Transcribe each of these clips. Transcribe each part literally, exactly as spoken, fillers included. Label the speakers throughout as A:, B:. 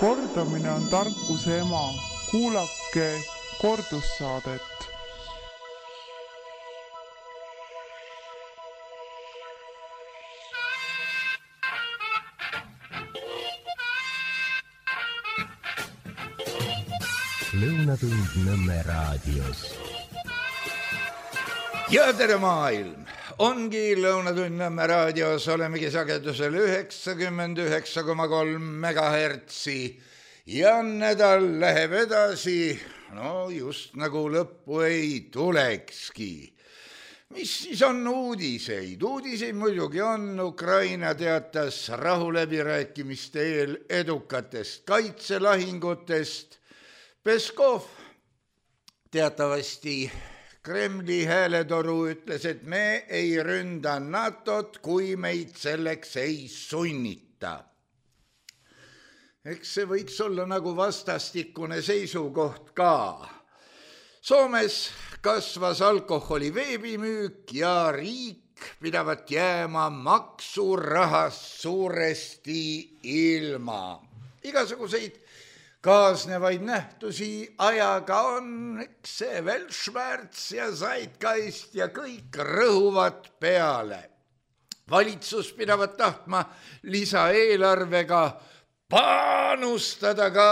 A: Kordamine on tarkuse ema. Kuulake kordussaadet.
B: Lõunatund Nõmme raadios.
C: Ja tere maailm! Ongi Lõunatund Nõmme raadios, olemegi sagedusel üheksakümmend üheksa koma kolm megahertsi ja nädal läheb edasi, no just nagu lõppu ei tulekski. Mis siis on uudiseid? Uudiseid muidugi on. Ukraina teatas rahuläbirääkimiste eel edukatest kaitselahingutest. Peskov teatavasti Kremli hääletoru ütles, et me ei ründa NATOt, kui meid selleks ei sunnita. Eks see võiks olla nagu vastastikune seisukoht ka. Soomes kasvas alkoholi veebimüük ja riik pidavat jääma maksurahast suuresti ilma. Igasuguseid kaasnevaid nähtusi ajaga on, eks see Weltschmerz ja Zeitgeist ja kõik rõhuvad peale. Valitsus pidavat tahtma lisaeelarvega panustada ka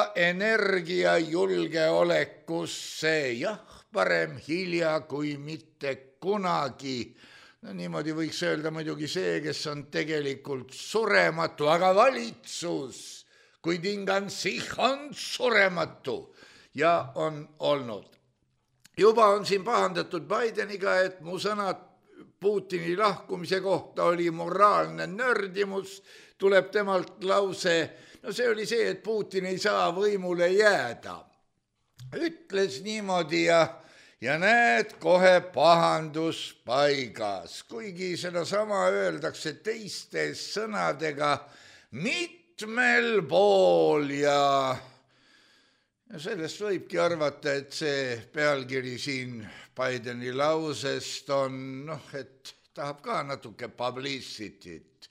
C: energiajulgeolekusse. Jah, parem hilja kui mitte kunagi. No, niimoodi võiks öelda muidugi see, kes on tegelikult surematu, aga valitsus kui tingan sich on surematu ja on olnud. Juba on siin pahandatud Bideniga, et mu sõnad Putini lahkumise kohta oli moraalne nördimus, tuleb temalt lause, no see oli see, et Putin ei saa võimule jääda. Ütles niimoodi ja, ja näed kohe pahandus paigas, kuigi seda sama öeldakse teiste sõnadega mit meil pool ja sellest võibki arvata, et see pealkiri siin Bideni lausest on, noh, et tahab ka natuke publicityt.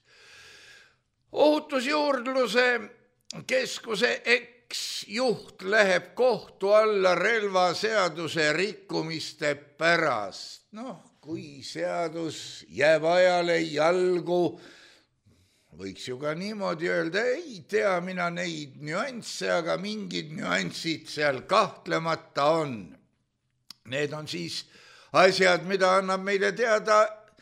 C: Ohutusjuurdluse keskuse eks-juht läheb kohtu alla relvaseaduse rikkumiste pärast. Noh, kui seadus jääb ajale jalgu, võiks ju ka niimoodi öelda, ei tea mina neid nüansse, aga mingid nüansid seal kahtlemata on. Need on siis asjad, mida annab meile teada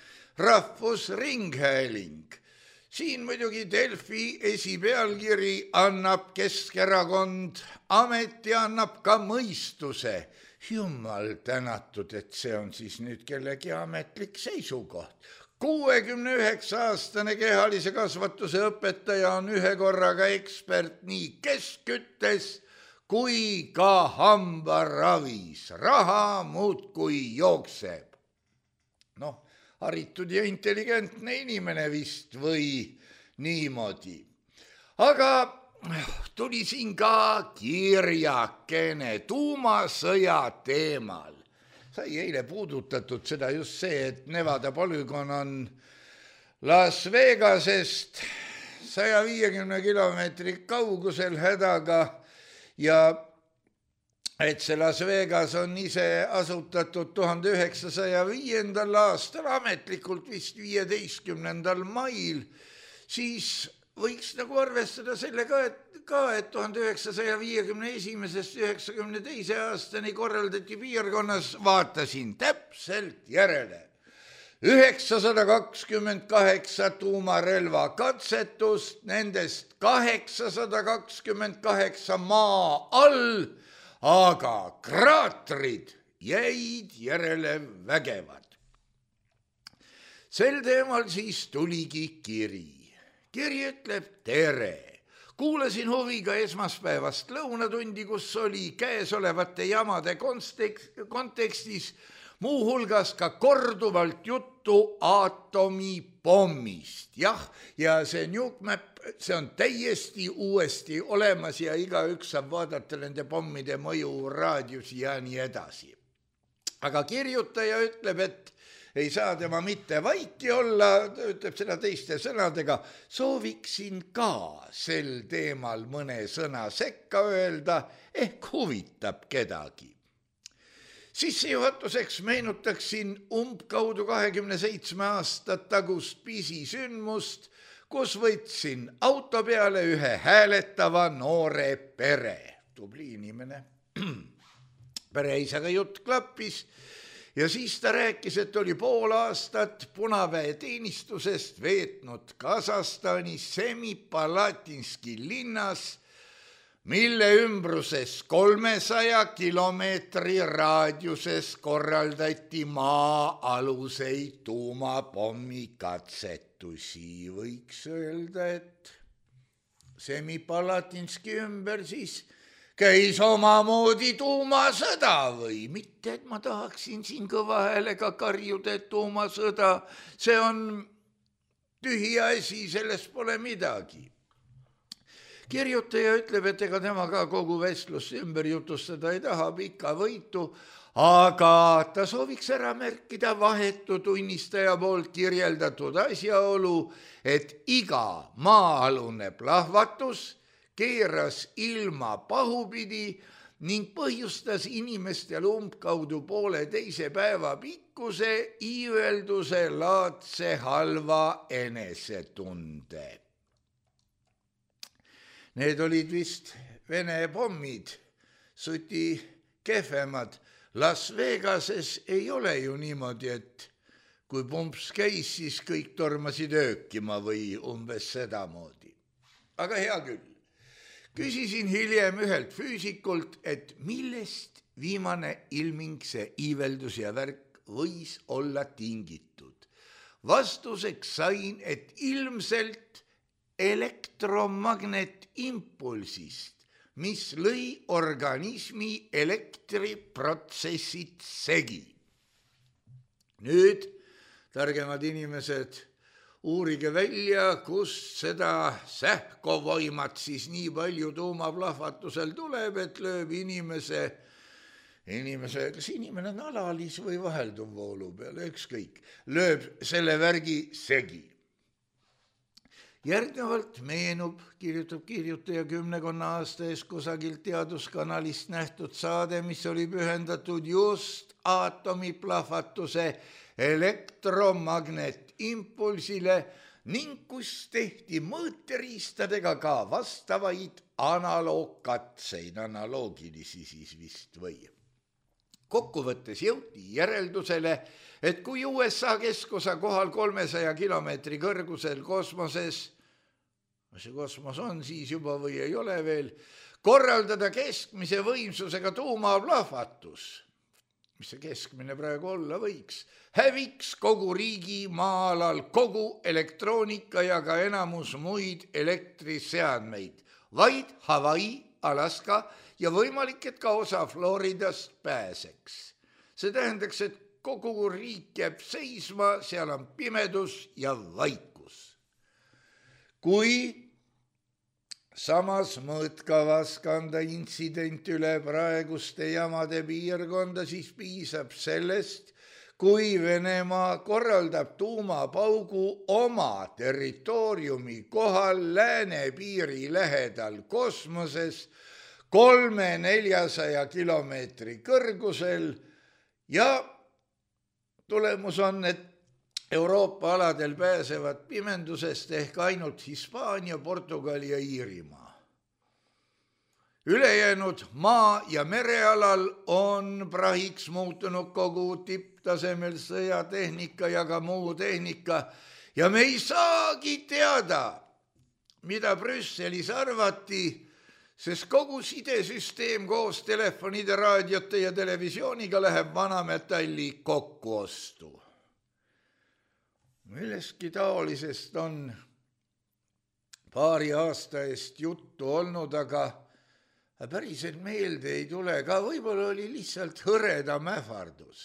C: Rahvusringhääling. Siin muidugi Delfi esipealkiri annab Keskerakond ameti, annab ka mõistuse. Jumal tänatud, et see on siis nüüd kellegi ametlik seisukoht. kuuekümne üheksa aastane kehalise kasvatuse õpetaja on ühe korraga ekspert nii keskküttes kui ka hambaravis. Raha muudkui jookseb. Noh, haritud ja intelligentne inimene vist või niimoodi. Aga tuli siin ka kirjakene tuumasõja teemal. Sai eile puudutatud seda just see, et Nevada polügoon on Las Vegasest saja viiekümne kilomeetri kaugusel hädaga ja et see Las Vegas on ise asutatud tuhande üheksasaja viiendal aastal, ametlikult vist viieteistkümnendal mail, siis võiks nagu arvestada sellega, et ka, et tuhande üheksasaja viiekümne esimesest üheksakümne teise aastani korraldati piirkonnas, vaatasin täpselt järele. üheksasada kakskümmend kaheksa tuumarelva katsetust, nendest kaheksasada kakskümmend kaheksa maa all, aga kraatrid jäid järele vägevad. Sel teemal siis tuligi kiri. Kiri ütleb tere. Kuulasin huviga esmaspäevast lõunatundi, kus oli käesolevate jamade kontekstis muu hulgas ka korduvalt juttu aatomipommist. Jah, ja see Nukemap, see on täiesti uuesti olemas ja igaüks saab vaadata nende pommide mõju raadiusi ja nii edasi. Aga kirjutaja ütleb, et ei saa tema mitte vaiki olla, ta ütleb seda teiste sõnadega, sooviksin ka sel teemal mõne sõna sekka öelda, ehk huvitab kedagi. Sissejuhatuseks meenutaksin umbkaudu kahekümne seitsme aastat tagust pisisündmust, kus võtsin auto peale ühe hääletava noore pere. Tubli inimene. Pereisaga jutt klappis ja siis ta rääkis, et oli pool aastat punaväe teenistusest veetnud Kasahstanis Semipalatinski linnas, mille ümbruses kolmesaja kilomeetri raadiuses korraldati maa-aluseid tuumapommi katsetusi. Võiks öelda, et Semipalatinski ümber siis käis omamoodi tuumasõda või mitte, et ma tahaksin siin kõva häälega karjuda, et tuumasõda, see on tühi asi, sellest pole midagi. Kirjutaja ütleb, et ega tema ka kogu vestlust ümber jutustada ei taha pikka võitu, aga ta sooviks ära märkida vahetu tunnistaja poolt kirjeldatud asjaolu, et iga maa-alune plahvatus keeras ilma pahupidi ning põhjustas inimestel umbkaudu poole teise päeva pikkuse iivelduse laadse halva enesetunde. Need olid vist Vene pommid, suti kehvemad. Las Vegases ei ole ju niimoodi, et kui pumps käis, siis kõik tormasid öökima või umbes sedamoodi. Aga hea küll. Küsisin hiljem ühelt füüsikult, et millest viimane ilming see iiveldus ja värk võis olla tingitud. Vastuseks sain, et ilmselt elektromagnetimpulsist, mis lõi organismi elektriprotsessid segi. Nüüd, targemad inimesed, uurige välja, kust seda sähkovoimat siis nii palju tuumaplahvatusel tuleb, et lööb inimese, inimese, kas inimene on alalis või vahelduv voolu peale, ükskõik, lööb selle värgi segi. Järgnevalt meenub, kirjutab kirjutaja kümnekonna aasta eest kusagilt teaduskanalist nähtud saade, mis oli pühendatud just aatomiplahvatuse elektromagnetimpulsile ning kus tehti mõõteriistadega ka vastavaid analoogkatseid, analoogilisi siis vist või. Kokkuvõttes jõuti järeldusele, et kui U S A keskosa kohal kolmesaja kilomeetri kõrgusel kosmoses, see kosmos on siis juba või ei ole veel, korraldada keskmise võimsusega tuumaplahvatus, mis see keskmine praegu olla võiks, häviks kogu riigi maa-alal kogu elektroonika ja ka enamus muid elektriseadmeid, vaid Hawaii, Alaska ja võimalik, et ka osa Floridast pääseks. See tähendaks, et kogu riik jääb seisma, seal on pimedus ja vaikus. Kui samas mõõtkavas kanda intsident üle praeguste jamade piirkonda, siis piisab sellest, kui Venemaa korraldab tuumapaugu oma territooriumi kohal läänepiiri lähedal kosmoses kolme-neljasaja kilomeetri kõrgusel ja tulemus on, et Euroopa aladel pääsevad pimendusest ehk ainult Hispaania, Portugali ja Iirimaa. Ülejäänud maa- ja merealal on prahiks muutunud kogu tipptasemel sõjatehnika ja ka muu tehnika ja me ei saagi teada, mida Brüsselis arvati, sest kogu sidesüsteem koos telefonide, raadiote ja televisiooniga läheb vanametalli kokkuostu. Millestki taolisest on paari aasta eest juttu olnud, aga päriselt meelde ei tule ka, võib-olla oli lihtsalt hõredam ähvardus.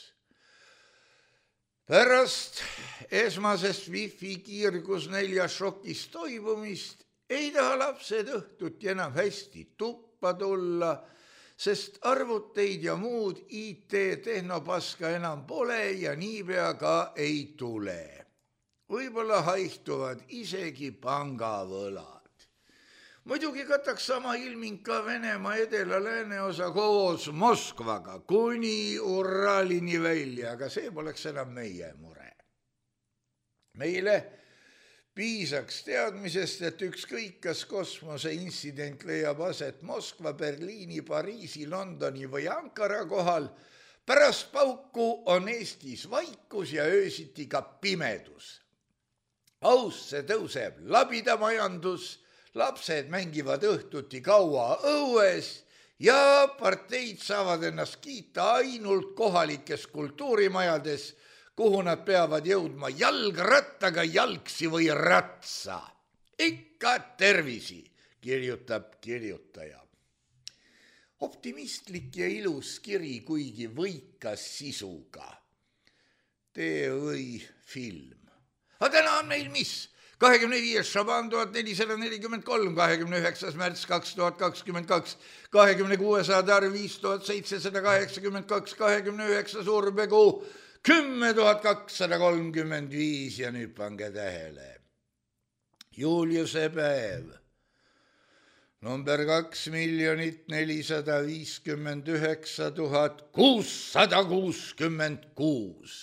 C: Pärast esmasest wifi kiirgus nelja šokist toibumist ei taha lapsed õhtuti enam hästi tuppa tulla, sest arvuteid ja muud I T-tehnopaska enam pole ja niipea ka ei tule. Võib-olla haihtuvad isegi pangavõlad. Muidugi kataks sama ilming ka Venemaa edela-lääne osa koos Moskvaga kuni Uralini välja, aga see poleks enam meie mure. Meile piisaks teadmisest, et ükskõik kas kosmose intsident leiab aset Moskva, Berliini, Pariisi, Londoni või Ankara kohal, pärast pauku on Eestis vaikus ja öösiti ka pimedus. Ausse tõuseb labida majandus, lapsed mängivad õhtuti kaua õues ja parteid saavad ennast kiita ainult kohalikes kultuurimajades, kuhu nad peavad jõudma jalgrattaga, jalgsi või ratsa. Ikka tervisi, kirjutab kirjutaja. Optimistlik ja ilus kiri, kuigi võikas sisuga. Tee või film. Aga täna on meil mis? kahekümne viies Šaban tuhat nelisada nelikümmend kolm, kahekümne üheksas märts kaks tuhat kakskümmend kaks, kahekümne kuues Adar viis tuhat seitsesada kaheksakümmend kaks, kahekümne üheksas Urbekuu kümme tuhat kakssada kolmkümmend viis ja nüüd pange tähele. Juliuse päev, number kaks miljonit nelisada viiskümmend üheksa tuhat kuussada kuuskümmend kuus.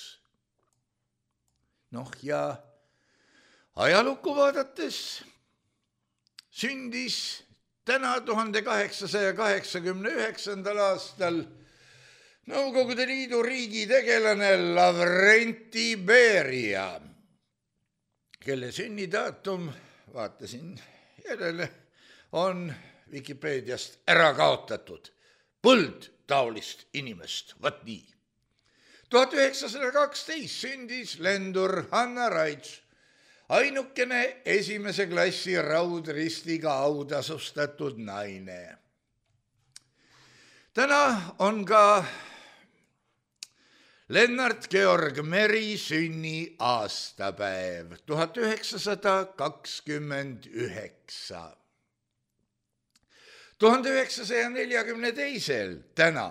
C: Noh ja ajalukku vaadates sündis täna tuhande kaheksasaja kaheksakümne üheksandal aastal Nõukogude Liidu riigitegelane Lavrenti Beria, kelle sünnidaatum, vaatasin järele, on Wikipeediast ära kaotatud. Põld taolist inimest, võt nii. tuhat üheksasada kaksteist sündis lendur Hanna Raits, ainukene esimese klassi raudristiga autasustatud naine. Täna on ka Lennart Georg Meri sünni aastapäev, tuhat üheksasada kakskümmend üheksa. tuhande üheksasaja neljakümne teisel täna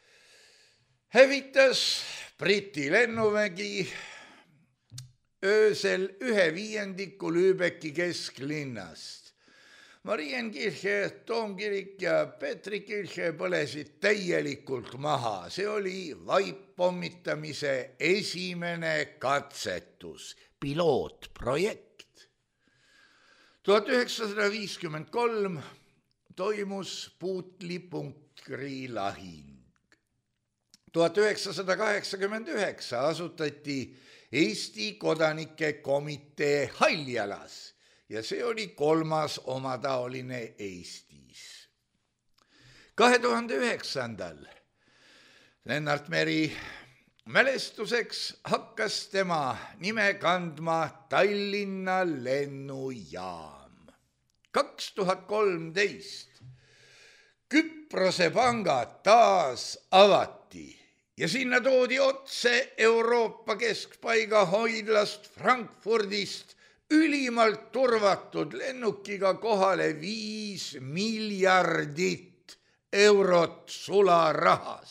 C: hävitas Briti lennuvägi öösel ühe viiendiku Lübecki kesklinnast. Marienkirche, Toomkirik ja Petrikirche põlesid täielikult maha. See oli vaippommitamise esimene katsetus, pilootprojekt. tuhat üheksasada viiskümmend kolm toimus Puutli-Punkri lahing. tuhat üheksasada kaheksakümmend üheksa asutati Eesti kodanike komitee Haljalas ja see oli kolmas omataoline Eestis. kahe tuhande üheksandal Lennart Meri mälestuseks hakkas tema nime kandma Tallinna lennujaam. kaks tuhat kolmteist Küprose pangad taas avati ja sinna toodi otse Euroopa keskpaiga hoidlast Frankfurdist ülimalt turvatud lennukiga kohale viis miljardit eurot sularahas.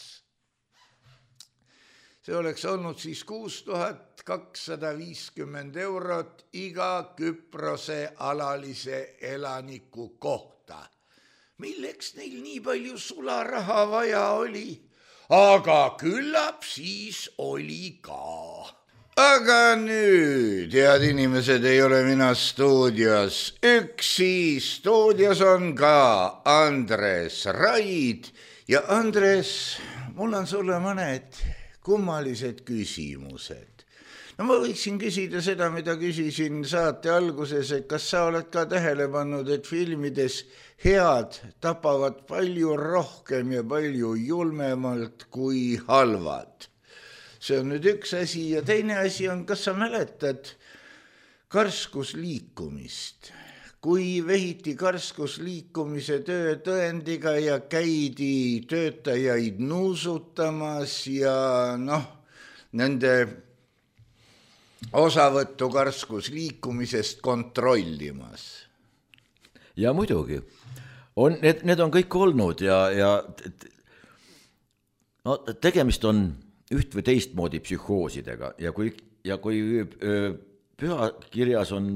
C: See oleks olnud siis kuus tuhat kakssada viiskümmend eurot iga Küprose alalise elaniku kohta. Milleks neil nii palju sularaha vaja oli? Aga küllap siis oli ka. Aga nüüd, head inimesed, ei ole mina stuudios üksi. Stuudios on ka Andres Raid. Ja Andres, mul on sulle mõned kummalised küsimused. No ma võiksin küsida seda, mida küsisin saate alguses, et kas sa oled ka tähele pannud, et filmides head tapavad palju rohkem ja palju julmemalt kui halvad. See on nüüd üks asi ja teine asi on, kas sa mäletad karskusliikumist? Kui vehiti karskusliikumise töö tõendiga ja käidi töötajaid nuusutamas ja noh, nende osavõttu karskusliikumisest kontrollimas.
D: Ja muidugi, on, need, need on kõik olnud ja, ja no tegemist on üht või teistmoodi psühhoosidega ja kui, ja kui öö, pühakirjas on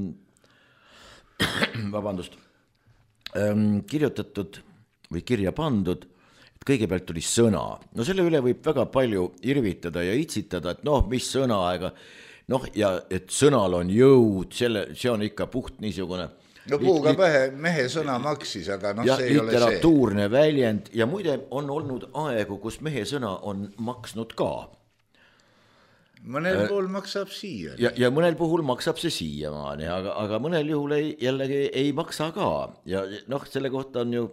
D: vabandust, öö, kirjutatud või kirja pandud, et kõigepealt tuli sõna. No selle üle võib väga palju irvitada ja itsitada, et noh, mis sõna, ega noh, ja et sõnal on jõud, selle, see on ikka puht niisugune
C: no puuga mehe, mehe sõna maksis, aga noh, see ei ole see.
D: Literatuurne väljend ja muide on olnud aegu, kus mehe sõna on maksnud ka.
C: Mõnel äh, puhul maksab siia.
D: Ja, ja mõnel puhul maksab see siiamaani, aga, aga mõnel juhul ei, jällegi ei maksa ka. Ja noh, selle kohta on ju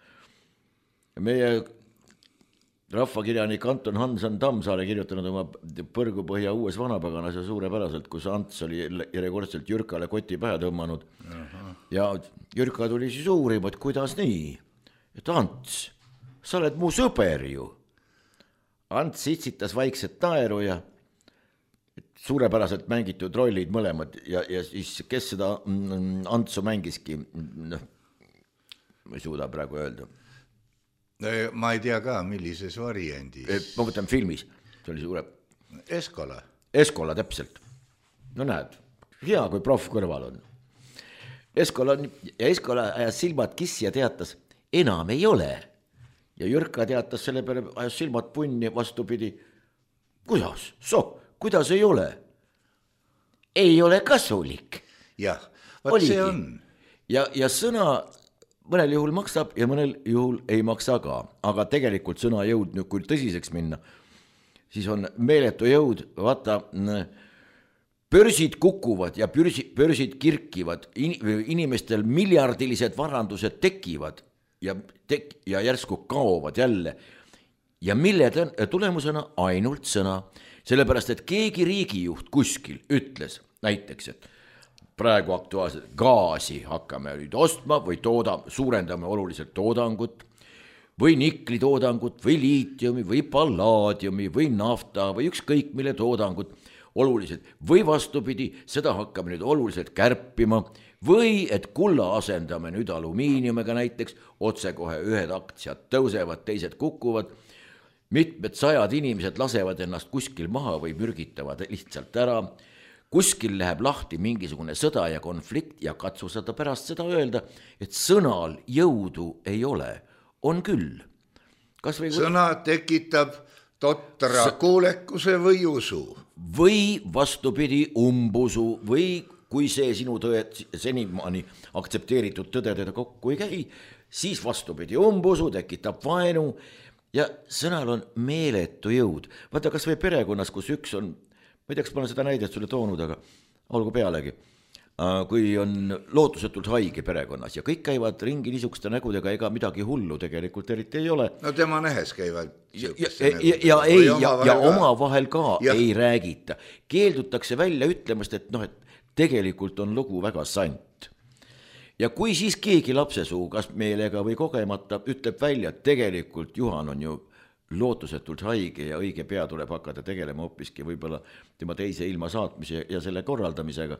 D: meie rahvakirjanik Anton Hanson Tammsaare kirjutanud oma Põrgupõhja uues vanapaganas ja suurepäraselt, kus Ants oli järjekordselt Jürkale koti pähe tõmmanud. Aha. Ja Jürka tuli siis uurima, et kuidas nii? Et Ants, sa oled mu sõber ju. Ants sitsitas vaikset naeru ja suurepäraselt mängitud rollid mõlemad ja, ja siis kes seda Antsu mängiski, noh, ma ei suuda praegu öelda.
C: Ma ei tea ka, millises variandis.
D: Ma mõtlen filmis, see oli suure.
C: Eskola.
D: Eskola, täpselt. No näed, hea, kui prof kõrval on. Eskola on, ja Eskola ajas silmad kissi ja teatas, enam ei ole. Ja Jürka teatas selle peale, ajas silmad punni vastupidi. Kuidas? So, kuidas ei ole? Ei ole kasulik.
C: Jah, vaat see on.
D: Ja, ja sõna mõnel juhul maksab ja mõnel juhul ei maksa ka. Aga tegelikult sõna jõud, nüüd kui tõsiseks minna, siis on meeletu jõud, vaata, börsid kukuvad ja börsid, börsid kirkivad, inimestel miljardilised varandused tekivad ja, tek, ja järsku kaovad jälle. Ja mille tulemusena ainult sõna, sellepärast, et keegi riigijuht kuskil ütles näiteks, et praegu aktuaalselt gaasi hakkame nüüd ostma või tooda, suurendame oluliselt toodangut või nikli toodangut või liitiumi või pallaadiumi või nafta või ükskõik mille toodangut oluliselt või vastupidi, seda hakkame nüüd oluliselt kärpima või et kulla asendame nüüd alumiiniumiga näiteks, otsekohe ühed aktsiad tõusevad, teised kukuvad, mitmed sajad inimesed lasevad ennast kuskil maha või mürgitavad lihtsalt ära, kuskil läheb lahti mingisugune sõda ja konflikt ja katsu seda pärast seda öelda, et sõnal jõudu ei ole, on küll. Kas või...
C: Sõna tekitab totra S... kuulekuse või usu.
D: Või vastupidi umbusu või kui see sinu tõed senimaani aktsepteeritud tõdedega kokku ei käi, siis vastupidi umbusu tekitab vaenu ja sõnal on meeletu jõud. Vaata, kas või perekonnas, kus üks on, ma ei tea, kas ma olen seda näidet sulle toonud, aga olgu pealegi, kui on lootusetult haige perekonnas ja kõik käivad ringi niisuguste nägudega, ega midagi hullu tegelikult eriti ei ole.
C: No tema nähes käivad.
D: Ja, ja, ja, ja, ei, ja, ja oma vahel ka ja. Ei räägita. Keeldutakse välja ütlemast, et, noh, et tegelikult on lugu väga sant. Ja kui siis keegi lapsesuu, kas meelega või kogemata, ütleb välja, et tegelikult Juhan on ju lootusetult haige ja õige pea tuleb hakata tegelema hoopiski võib-olla tema teise ilma saatmise ja selle korraldamisega,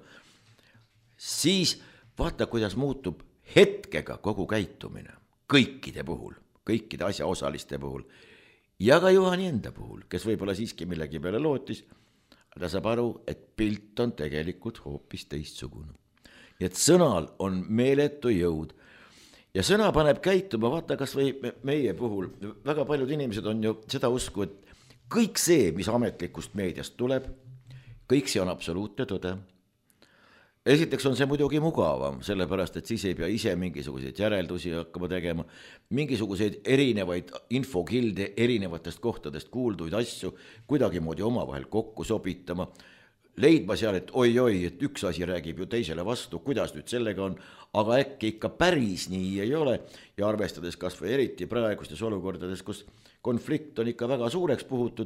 D: siis vaata, kuidas muutub hetkega kogu käitumine kõikide puhul, kõikide asjaosaliste puhul ja ka Juhani enda puhul, kes võib-olla siiski millegi peale lootis, ta saab aru, et pilt on tegelikult hoopis teistsugune. Et sõnal on meeletu jõud ja sõna paneb käituma, vaata kas või meie puhul, väga paljud inimesed on ju seda usku, et kõik see, mis ametlikust meediast tuleb, kõik see on absoluutne tõde. Esiteks on see muidugi mugavam, sellepärast, et siis ei pea ise mingisuguseid järeldusi hakkama tegema, mingisuguseid erinevaid infokilde erinevatest kohtadest kuulduid asju kuidagi moodi omavahel kokku sobitama, leidma seal, et oi-oi, et üks asi räägib ju teisele vastu, kuidas nüüd sellega on, aga äkki ikka päris nii ei ole ja arvestades kas või eriti praegustes olukordades, kus konflikt on ikka väga suureks puhutud.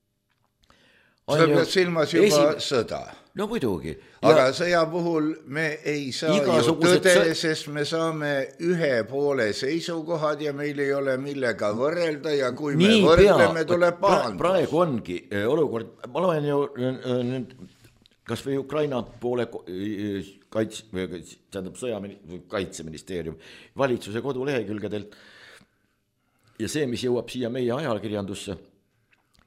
C: Sa pead silmas juba esim... sõda.
D: No muidugi.
C: Aga ja... sõja puhul me ei saa ju tõde, sõ... sest me saame ühe poole seisukohad ja meil ei ole millega võrrelda ja kui nii me võrdleme, pea... tuleb pahandus.
D: Praegu ongi olukord, ma loen ju nüüd kas või Ukraina poole kaits, tähendab sõja, kaitseministeerium valitsuse kodulehekülgedelt ja see, mis jõuab siia meie ajakirjandusse,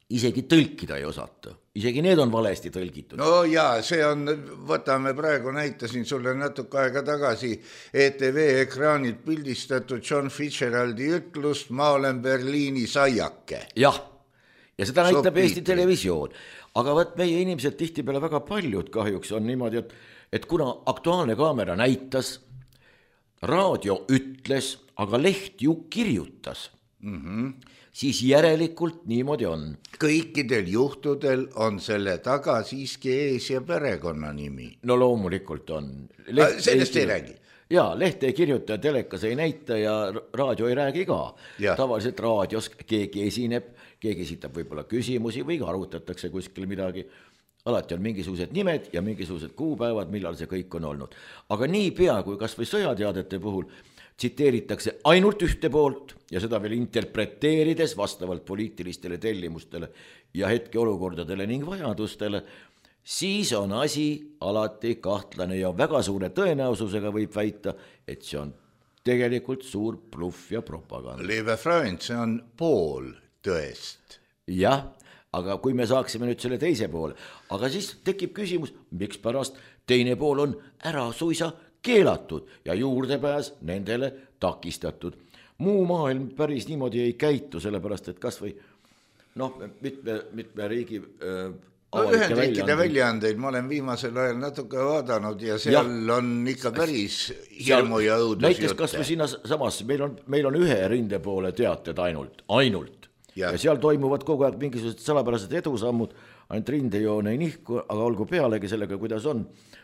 D: isegi tõlkida ei osata, isegi need on valesti tõlgitud.
C: No jaa, see on, võtame praegu, näitasin sulle natuke aega tagasi E T V ekraanid pildistatud John Fitzgeraldi ütlust Ma olen Berliini saiake.
D: Jah, ja seda näitab Sopiitri. Eesti Televisioon, aga võt meie inimesed tihtipeale väga paljud kahjuks on niimoodi, et, et kuna Aktuaalne Kaamera näitas, raadio ütles, aga leht ju kirjutas.
C: Mhm.
D: Siis järelikult niimoodi on.
C: Kõikidel juhtudel on selle taga siiski ees ja perekonna nimi.
D: No loomulikult on.
C: Leht sellest ei, ei räägi.
D: Jaa, leht ei kirjuta, telekas ei näita ja raadio ei räägi ka. Ja. Tavaliselt raadios keegi esineb, keegi esitab võib-olla küsimusi või arutatakse kuskil midagi. Alati on mingisugused nimed ja mingisugused kuupäevad, millal see kõik on olnud. Aga nii pea kui kas või sõjateadete puhul tsiteeritakse ainult ühte poolt ja seda veel interpreteerides vastavalt poliitilistele tellimustele ja hetkeolukordadele ning vajadustele, siis on asi alati kahtlane ja väga suure tõenäosusega võib väita, et see on tegelikult suur bluff ja propaganda.
C: Liebe Freund, see on pool tõest.
D: Jah, aga kui me saaksime nüüd selle teise poole, aga siis tekib küsimus, miks pärast teine pool on ära suisa keelatud ja juurdepääs nendele takistatud. Muu maailm päris niimoodi ei käitu, sellepärast, et kas või noh, mitme, mitme riigi äh,
C: no, Ühendriikide väljaandeid ma olen viimasel ajal natuke vaadanud ja seal ja, on ikka päris hirmu ja õudus
D: näiteks
C: jutte.
D: Kas või sinna samas, meil on, meil on ühe rinde poole teated ainult, ainult. Ja. ja seal toimuvad kogu aeg mingisugused salapärased edusammud, ainult rindejoon ei nihku, aga olgu pealegi sellega, kuidas on.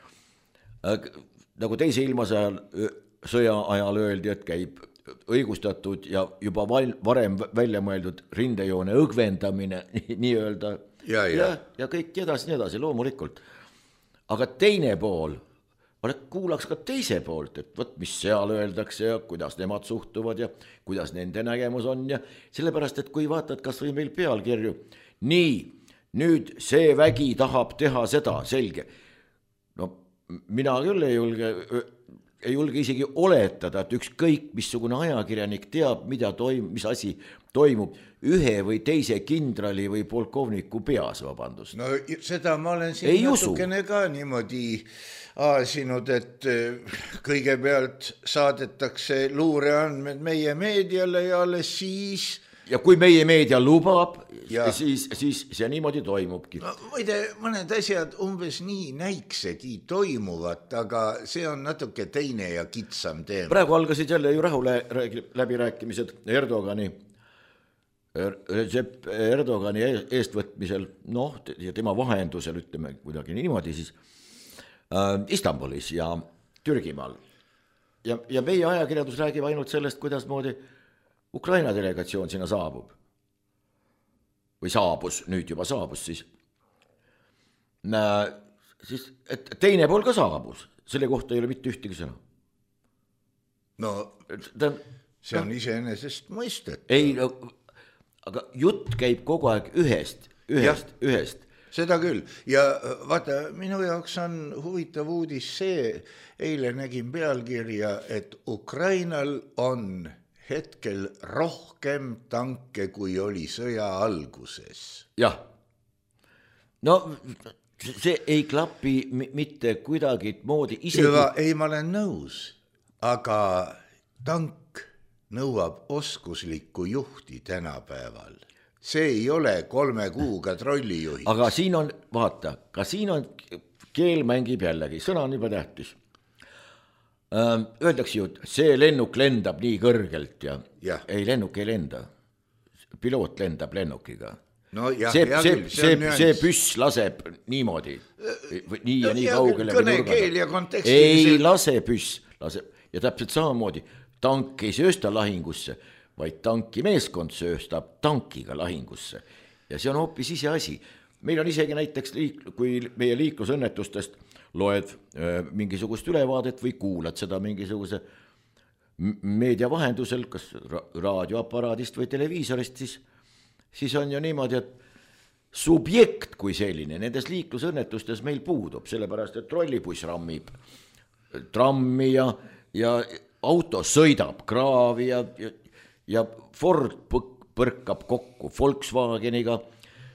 D: Nagu teise ilmasõjal, sõja ajal öeldi, et käib õigustatud ja juba val, varem välja mõeldud rindejoone õgvendamine, nii öelda,
C: ja, ja.
D: Ja, ja kõik edasi, nii edasi, loomulikult. Aga teine pool, kuulaks ka teise poolt, et võt, mis seal öeldakse ja kuidas nemad suhtuvad ja kuidas nende nägemus on ja sellepärast, et kui vaatad kas või meil pealkirju, nii, nüüd see vägi tahab teha seda, selge. No mina küll ei julge, ei julge isegi oletada, et ükskõik missugune ajakirjanik teab, mida toim, mis asi toimub ühe või teise kindrali või polkovniku peas, vabandust.
C: No seda ma olen siin ei natukene usu. Ka niimoodi aasinud, et kõigepealt saadetakse luureandmed meie meediale ja alles siis
D: ja kui meie meedia lubab, siis, siis see niimoodi toimubki.
C: No, muide, mõned asjad umbes nii näiksegi toimuvat, aga see on natuke teine ja kitsam teema.
D: Praegu algasid jälle ju rahu läbirääkimised Erdogani, Recep Erdogani eestvõtmisel, noh, ja tema vahendusel, ütleme kuidagi niimoodi siis, äh, Istanbulis ja Türgimaal. Ja, ja meie ajakirjandus räägib ainult sellest, kuidas moodi Ukraina delegatsioon sinna saabub. Või saabus, nüüd juba saabus siis. siis et teine pool ka saabus, selle kohta ei ole mitte ühtegi sõna.
C: No, Ta, see on no, iseenesest mõistet.
D: Ei, no, aga jutt käib kogu aeg ühest, ühest, ja, ühest.
C: Seda küll. Ja vaata, minu jaoks on huvitav uudis see, eile nägin pealkirja, et Ukrainal on hetkel rohkem tanke, kui oli sõja alguses.
D: Jah. No see ei klapi mitte kuidagi moodi isegi...
C: Hüva, ei, ma olen nõus, aga tank nõuab oskuslikku juhti tänapäeval. See ei ole kolme kuuga trollijuhid.
D: Aga siin on, vaata, ka siin on keel mängib jällegi, sõna on juba tähtis. Öeldakse ju, see lennuk lendab nii kõrgelt ja, ja. Ei, lennuk ei lenda. Piloot lendab lennukiga.
C: No jah,
D: see,
C: jah,
D: see,
C: see,
D: see, see püss laseb niimoodi, nii ja nii kaugele.
C: Kõne keel ja konteksti.
D: Ei lase püss, laseb. Ja täpselt samamoodi, tank ei söösta lahingusse, vaid tanki meeskond sööstab tankiga lahingusse. Ja see on hoopis ise asi. Meil on isegi näiteks, liik, kui meie liiklusõnnetustest loed mingisugust ülevaadet või kuulad seda mingisuguse meedia vahendusel, kas raadioaparaadist või televiisorist, siis, siis on ju niimoodi, et subjekt kui selline nendes liiklusõnnetustes meil puudub, sellepärast, et trollibuss rammib trammi ja, ja auto sõidab kraavi ja, ja, ja Ford põrkab kokku Volkswageniga,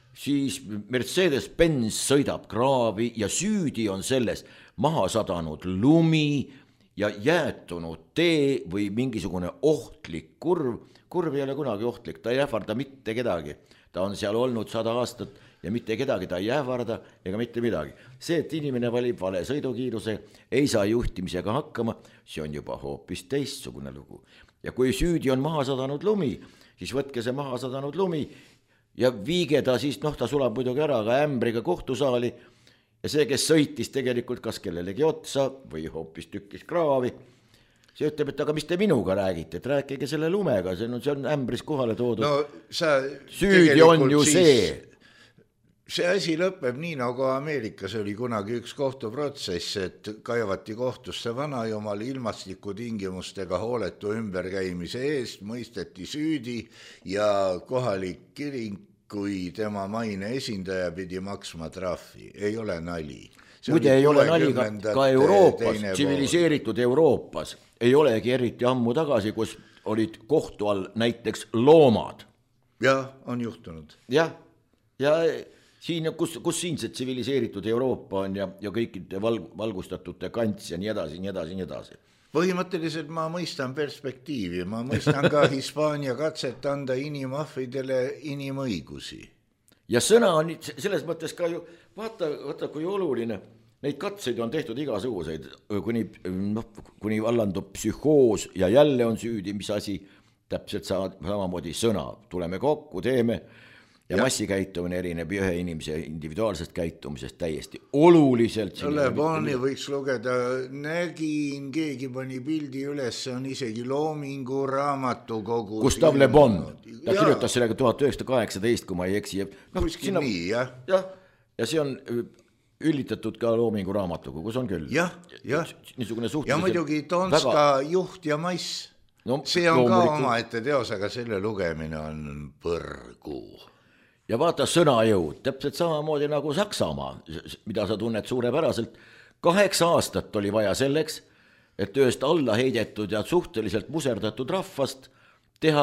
D: siis Mercedes-Benz sõidab kraavi ja süüdi on selles maha sadanud lumi ja jäätunud tee või mingisugune ohtlik kurv. Kurv ei ole kunagi ohtlik, ta ei ähvarda mitte kedagi. Ta on seal olnud sada aastat ja mitte kedagi ta ei ähvarda ega mitte midagi. See, et inimene valib vale sõidukiiruse, ei saa juhtimisega hakkama, see on juba hoopis teistsugune lugu. Ja kui süüdi on maha sadanud lumi, siis võtke see maha sadanud lumi ja viige ta siis, noh, ta sulab muidugi ära ka ämbriga kohtusaali ja see, kes sõitis tegelikult kas kellelegi otsa või hoopis tükkis kraavi, see ütleb, et aga mis te minuga räägite, et rääkige selle lumega, see on, see on ämbris kohale toodud.
C: No, sa
D: süüdi on ju siis... see.
C: See asi lõpeb nii, nagu Ameerikas oli kunagi üks kohtuprotsess, et kaevati kohtusse vanajumal ilmastiku tingimustega hooletu ümberkäimise eest, mõisteti süüdi ja kohalik kiring, kui tema maine esindaja pidi maksma trahvi. Ei ole nali.
D: Muide ei ole nali ka, ka Euroopas, tsiviliseeritud Euroopas. Ei olegi eriti ammu tagasi, kus olid kohtu all näiteks loomad.
C: Jah, on juhtunud.
D: Jah, ja... Siin, kus, kus siin see tsiviliseeritud Euroopa on ja, ja kõikide valg, valgustatute kants ja nii edasi, nii edasi, nii edasi.
C: Põhimõtteliselt ma mõistan perspektiivi, ma mõistan ka Hispaania katset anda inimahvidele inimõigusi.
D: Ja sõna on selles mõttes ka ju, vaata, vaata kui oluline, neid katseid on tehtud igasuguseid, kuni, no, kuni vallandub psühhoos ja jälle on süüdi, mis asi, täpselt samamoodi sõna, tuleme kokku, teeme... Ja, ja massikäitumine erineb ühe inimese individuaalsest käitumisest täiesti oluliselt.
C: Leboni võiks lugeda, nägin, keegi pani pildi üles, see on isegi Loomingu raamatukogu.
D: Gustav Le Bon, ta kirjutas sellega tuhat üheksasada kaheksateist, kui ma ei eksi.
C: No, kuskil sinna, nii, jah.
D: jah. Ja see on üllitatud ka Loomingu raamatukogus on küll.
C: Jah, jah. Ja muidugi Tonska väga... juht ja mass. No, see on loomulikult... ka oma ette teos, aga selle lugemine on põrgu.
D: Ja vaata sõnajõud, täpselt samamoodi nagu Saksamaa, mida sa tunned suurepäraselt. Kaheksa aastat oli vaja selleks, et ühest alla heidetud ja suhteliselt muserdatud rahvast teha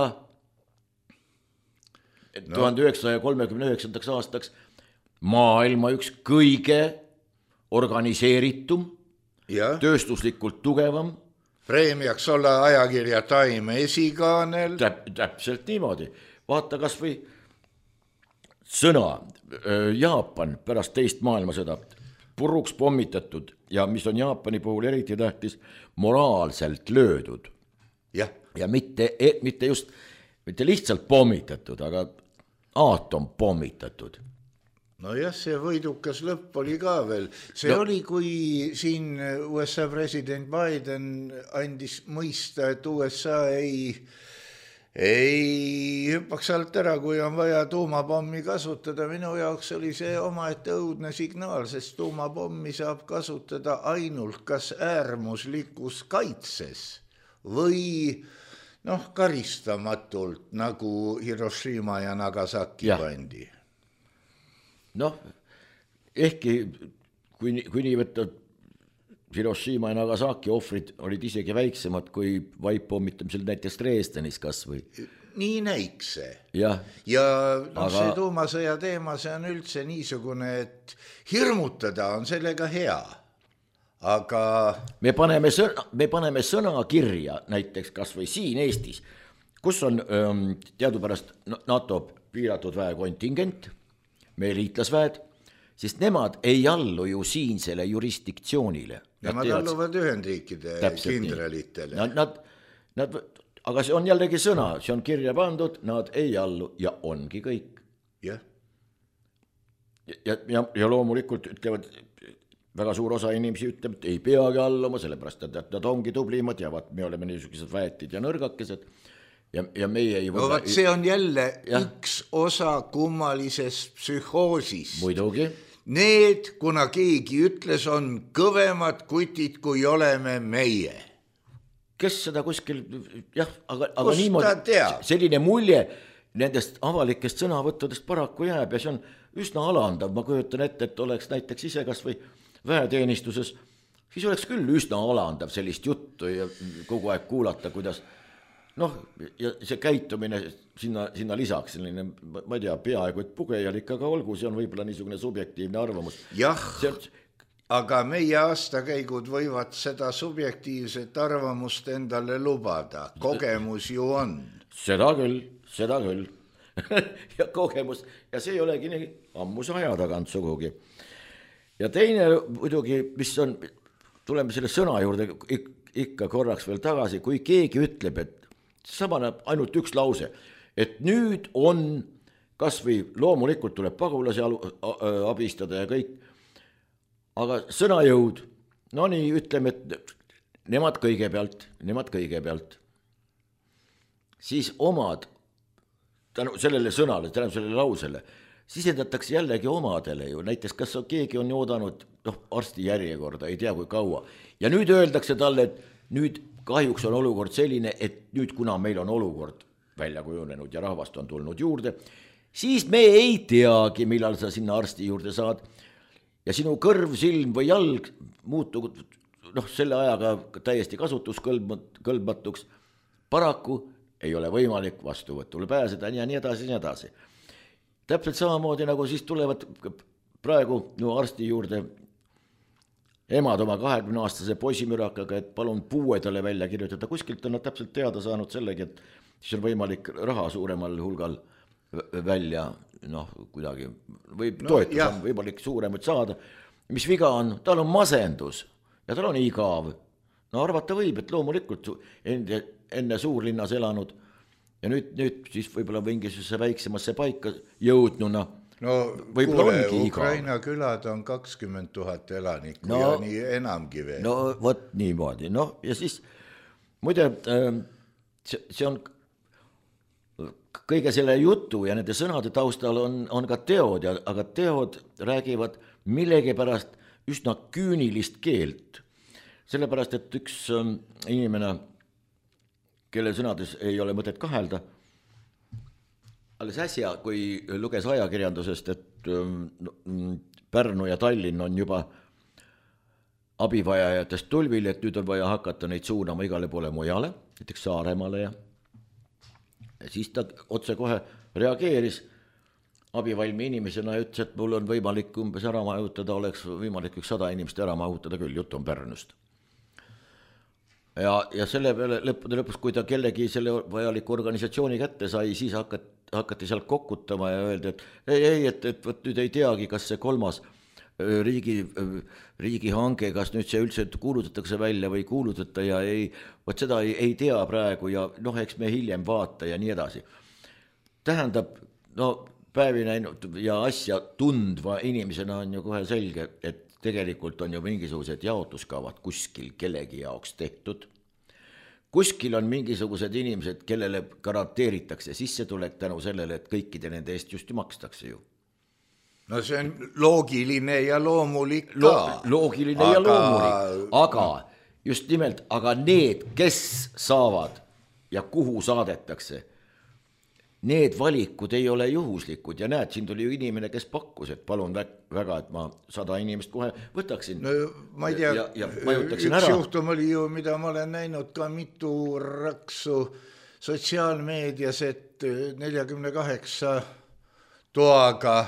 D: no. tuhande üheksasaja kolmekümne üheksandaks aastaks maailma üks kõige organiseeritum, ja. Tööstuslikult tugevam.
C: Preemiaks olla ajakirja Time esikaanel.
D: Täp, täpselt niimoodi. Vaata kas või sõna Jaapan pärast teist maailmasõda puruks pommitatud ja mis on Jaapani puhul eriti tähtis, moraalselt löödud.
C: Ja,
D: ja mitte, mitte just, mitte lihtsalt pommitatud, aga aatom pommitatud.
C: No jah, see võidukas lõpp oli ka veel. See no. oli, kui siin U S A president Biden andis mõista, et U S A ei... ei hüppaks alt ära, kui on vaja tuumapommi kasutada. Minu jaoks oli see omaette õudne signaal, sest tuumapommi saab kasutada ainult kas äärmuslikus kaitses või noh, karistamatult, nagu Hiroshima ja Nagasaki ja. Pandi.
D: Noh, ehkki kui, kui nii võtta Hiroshima ja Nagasaki ohvrid olid isegi väiksemad kui vaippommitamisel näiteks Dresdenis kas või.
C: Nii näiks see.
D: Ja,
C: ja no, aga... see tuumasõja teema, see on üldse niisugune, et hirmutada on sellega hea. Aga...
D: Me paneme sõna, me paneme sõna kirja näiteks kas või siin Eestis, kus on ähm, teadupärast NATO piiratud väekontingent, meie liitlasväed, sest nemad ei allu ju siinsele jurisdiktsioonile.
C: Nemad alluvad Ühendriikide kindralitele.
D: Nad, nad, nad, aga see on jällegi sõna, see on kirja pandud, nad ei allu ja ongi kõik.
C: Yeah.
D: Ja, ja, ja loomulikult ütlevad, väga suur osa inimesi ütleb, et ei peagi alluma, sellepärast, et nad ongi tublimad ja vaat, me oleme niisugused väetid ja nõrgakesed. Ja, ja meie ei
C: no, võta... vaat, see on jälle ja. Üks osa kummalisest psühhoosist.
D: Muidugi.
C: Need, kuna keegi ütles, on kõvemad kutid, kui oleme meie.
D: Kes seda kuskil, jah, aga, aga niimoodi, selline mulje nendest avalikest sõnavõttudest paraku jääb ja see on üsna alandav. Ma kujutan ette, et oleks näiteks ise kas või väeteenistuses, siis oleks küll üsna alandav sellist juttu ja kogu aeg kuulata, kuidas noh, ja see käitumine sinna, sinna lisaks, selline, ma ei tea, peaaegu et pugejalik, aga olgu, see on võib-olla niisugune subjektiivne arvamus.
C: Jah,
D: see...
C: aga meie aastakäigud võivad seda subjektiivset arvamust endale lubada, kogemus ju on.
D: Seda küll, seda küll. ja kogemus, ja see ei olegi nii ammus aja tagant sugugi. Ja teine muidugi, mis on, tuleme selle sõna juurde ikka korraks veel tagasi, kui keegi ütleb, et samane ainult üks lause, et nüüd on, kas või loomulikult tuleb pagulasi abistada ja kõik, aga sõnajõud, no nii ütleme, et nemad kõigepealt, nemad kõigepealt, siis omad, tänu sellele sõnale, tänu sellele lausele, sisendatakse jällegi omadele ju, näiteks kas keegi on oodanud noh, arsti järjekorda, ei tea kui kaua, ja nüüd öeldakse talle, et nüüd kahjuks on olukord selline, et nüüd kuna meil on olukord välja kujunenud ja rahvast on tulnud juurde, siis me ei teagi, millal sa sinna arsti juurde saad ja sinu kõrv, silm või jalg muutub noh, selle ajaga täiesti kasutuskõlbmatuks, paraku ei ole võimalik vastuvõtule pääseda ja nii edasi ja nii edasi. Täpselt samamoodi nagu siis tulevad praegu no, arsti juurde emad oma kahekümne aastase poisimürakaga, et palun puue talle välja kirjutada. Kuskilt on nad täpselt teada saanud sellegi, et siis on võimalik raha suuremal hulgal välja, noh, kuidagi, või no, toetus jah. On võimalik suuremaid saada. Mis viga on? Tal on masendus ja tal on igav. No arvata võib, et loomulikult enne, enne suurlinnas elanud ja nüüd, nüüd siis võib-olla mingisuguse väiksemasse paika jõudnuna.
C: No kuule, Ukraina igav. Külad on kakskümmend tuhat elanikku no, ja nii enamgi veel.
D: No võt niimoodi, noh ja siis muide, see, see on kõige selle jutu ja nende sõnade taustal on, on ka teod, ja, aga teod räägivad millegipärast üsna küünilist keelt. Sellepärast, et üks inimene, kelle sõnades ei ole mõtet kahelda, alles äsja, kui luges ajakirjandusest, et Pärnu ja Tallinn on juba abivajajatest tulvil, et nüüd on vaja hakata neid suunama igale poole mujale, näiteks Saaremaale ja, ja siis ta otse kohe reageeris abivalmi inimesena ja ütles, et mul on võimalik umbes ära mahutada, oleks võimalik üks sada inimest ära mahutada küll, jutt on Pärnust. Ja, ja selle peale lõppude lõpus, kui ta kellegi selle vajaliku organisatsiooni kätte sai, siis hakati, hakati sealt kokkutama ja öeldi, et ei, ei, et, et võt nüüd ei teagi, kas see kolmas riigi, riigi hange, kas nüüd see üldse kuulutatakse välja või kuulutata ja ei, võt seda ei, ei tea praegu ja noh, eks me hiljem vaata ja nii edasi. Tähendab, no päevi näinud ja asja tundva inimesena on ju kohe selge, et tegelikult on ju mingisugused jaotuskavad kuskil kellegi jaoks tehtud. Kuskil on mingisugused inimesed, kellele garanteeritakse sissetulek tänu sellele, et kõikide nende eest just ju makstakse ju.
C: No see on loogiline ja loomulik ka.
D: Lo loogiline aga... ja loomulik, aga just nimelt, aga need, kes saavad ja kuhu saadetakse, need valikud ei ole juhuslikud ja näed, siin tuli ju inimene, kes pakkus, et palun väga, et ma sada inimest kohe võtaksin.
C: No ma ei tea,
D: ja, ja üks
C: ära. Juhtum oli ju, mida ma olen näinud ka mitu raksu sotsiaalmeedias, et neljakümne kaheksa toaga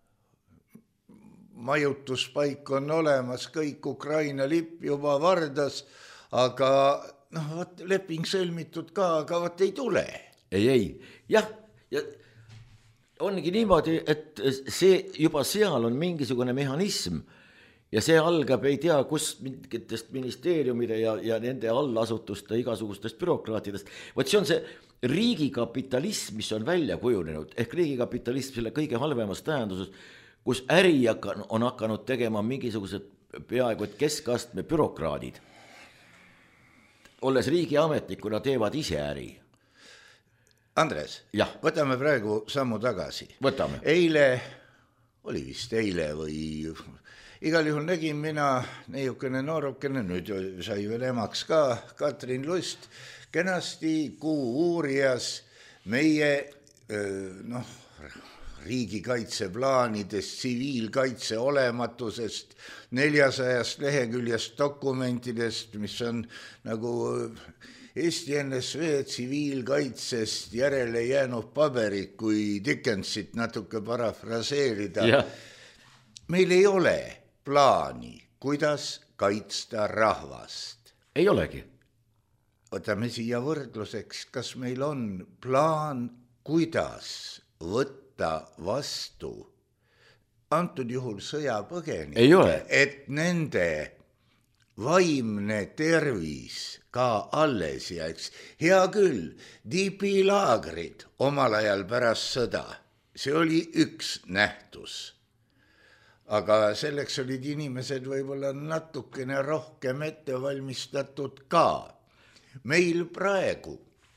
C: majutuspaik on olemas, kõik Ukraina lipp juba vardas, aga noh, võt, leping sõlmitud ka, aga võt ei tule.
D: Ei, ei, jah, ja ongi niimoodi, et see juba seal on mingisugune mehhanism ja see algab ei tea, kus mingitest ministeeriumide ja, ja nende allasutuste igasugustest bürokraatidest. Võt see on see riigikapitalism, mis on välja kujunenud, ehk riigikapitalism selle kõige halvemas tähenduses, kus äri on hakanud tegema mingisugused peaaegu et keskastme bürokraadid. Olles riigiametnikuna teevad ise äri.
C: Andres, ja. Võtame praegu sammu tagasi.
D: Võtame.
C: Eile, oli vist eile või igal juhul nägin mina neiukene noorukene, nüüd sai veel emaks ka, Katrin Lust, kenasti kuu uurijas meie noh, riigikaitseplaanidest, tsiviilkaitse olematusest, neljasajast leheküljest dokumentidest, mis on nagu Eesti N S V tsiviilkaitsest järele jäänud paberid, kui Dickensit natuke parafraseerida. Ja. Meil ei ole plaani, kuidas kaitsta rahvast.
D: Ei olegi.
C: Võtame siia võrdluseks, kas meil on plaan, kuidas võtta vastu antud juhul sõjapõgenikke, et nende vaimne tervis ka alles jääks. Hea küll, tipilaagrid omal ajal pärast sõda, see oli üks nähtus. Aga selleks olid inimesed võib-olla natukene rohkem ette valmistatud ka. Meil praegu,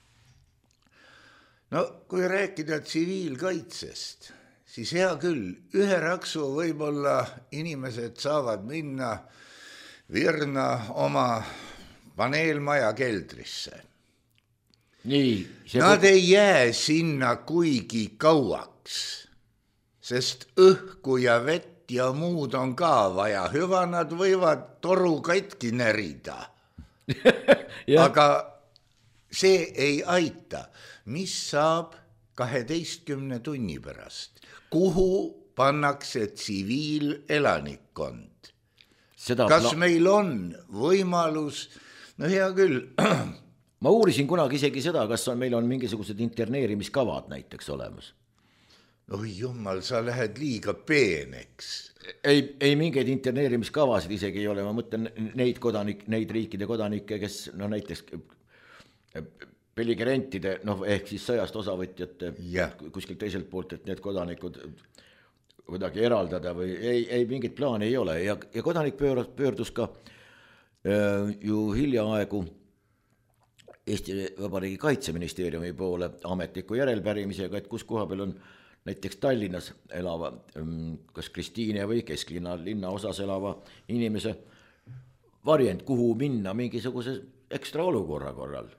C: no kui rääkida tsiviilkaitsest, siis hea küll, ühe raksu võib-olla inimesed saavad minna virna oma paneelmaja keldrisse.
D: Nii,
C: Nad ei jää sinna kuigi kauaks, sest õhku ja vett ja muud on ka vaja. Hüva, nad võivad toru katki närida. Aga see ei aita. Mis saab kaheteistkümne tunni pärast? Kuhu pannakse tsiviilelanikkond? Seda Kas pla- meil on võimalus, no hea küll.
D: Ma uurisin kunagi isegi seda, kas on, meil on mingisugused interneerimiskavad näiteks olemas.
C: Oi jumal, sa lähed liiga peeneks.
D: Ei, ei mingeid interneerimiskavasid isegi ei ole, ma mõtlen neid, kodanik, neid riikide kodanikke, kes no näiteks pelligerentide, noh ehk siis sõjast osavõtjate ja. Kuskil teiselt poolt, et need kodanikud kuidagi eraldada või ei, ei mingit plaani ei ole ja, ja kodanik pöördus, pöördus ka äh, ju hiljaaegu Eesti Vabariigi Kaitseministeeriumi poole ametliku järelpärimisega, et kus koha peal on näiteks Tallinnas elava, kas Kristiine või kesklinna linna osas elava inimese varjend, kuhu minna mingisuguse ekstra olukorra korral.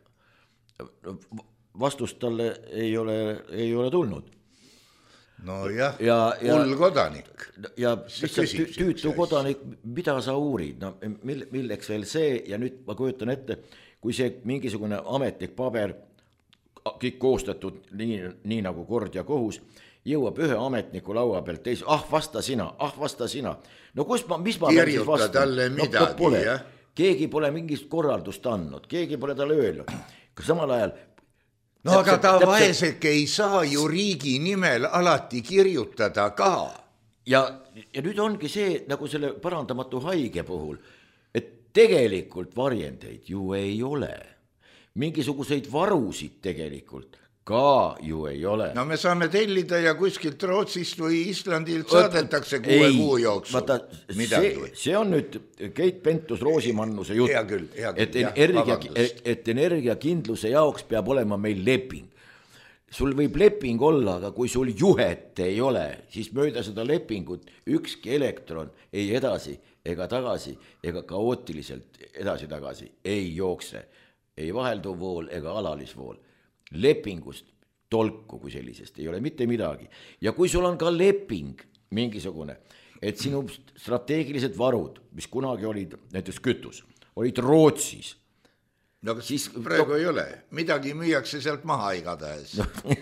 D: Vastust talle ei ole, ei ole tulnud.
C: No jah, hull kodanik.
D: Ja lihtsalt tüütu kodanik, mida sa uurid, no, milleks veel see ja nüüd ma kujutan ette, kui see mingisugune ametlik paber, kõik koostatud nii, nii nagu kord ja kohus, jõuab ühe ametniku laua pealt teis, ah vasta sina, ah vasta sina. No kus ma, mis ma
C: kirjuta vastan? Talle midagi,
D: no, pole. Keegi pole mingist korraldust andnud, keegi pole talle öelnud. Samal ajal
C: no täpselt, aga ta täpselt, vaeseke ei saa ju riigi nimel alati kirjutada ka.
D: Ja, ja nüüd ongi see nagu selle parandamatu haige puhul, et tegelikult varjendeid ju ei ole. Mingisuguseid varusid tegelikult ka ju ei ole.
C: No me saame tellida ja kuskilt Rootsist või Islandilt saadetakse kuue ei, kuu jooksul.
D: Vaata, see, see on nüüd Keit Pentus-Roosimannuse jutt,
C: hea küll, hea küll,
D: et, energia, et, et energiakindluse jaoks peab olema meil leping. Sul võib leping olla, aga kui sul juhet ei ole, siis mööda seda lepingut ükski elektron ei edasi ega tagasi ega kaootiliselt edasi-tagasi ei jookse. Ei vahelduv vool ega alalisvool. Lepingust tolku kui sellisest ei ole mitte midagi. Ja kui sul on ka leping mingisugune, et sinu strateegilised varud, mis kunagi olid näiteks kütus, olid Rootsis.
C: No aga siis praegu to... ei ole. Midagi müüakse sealt maha igatahes.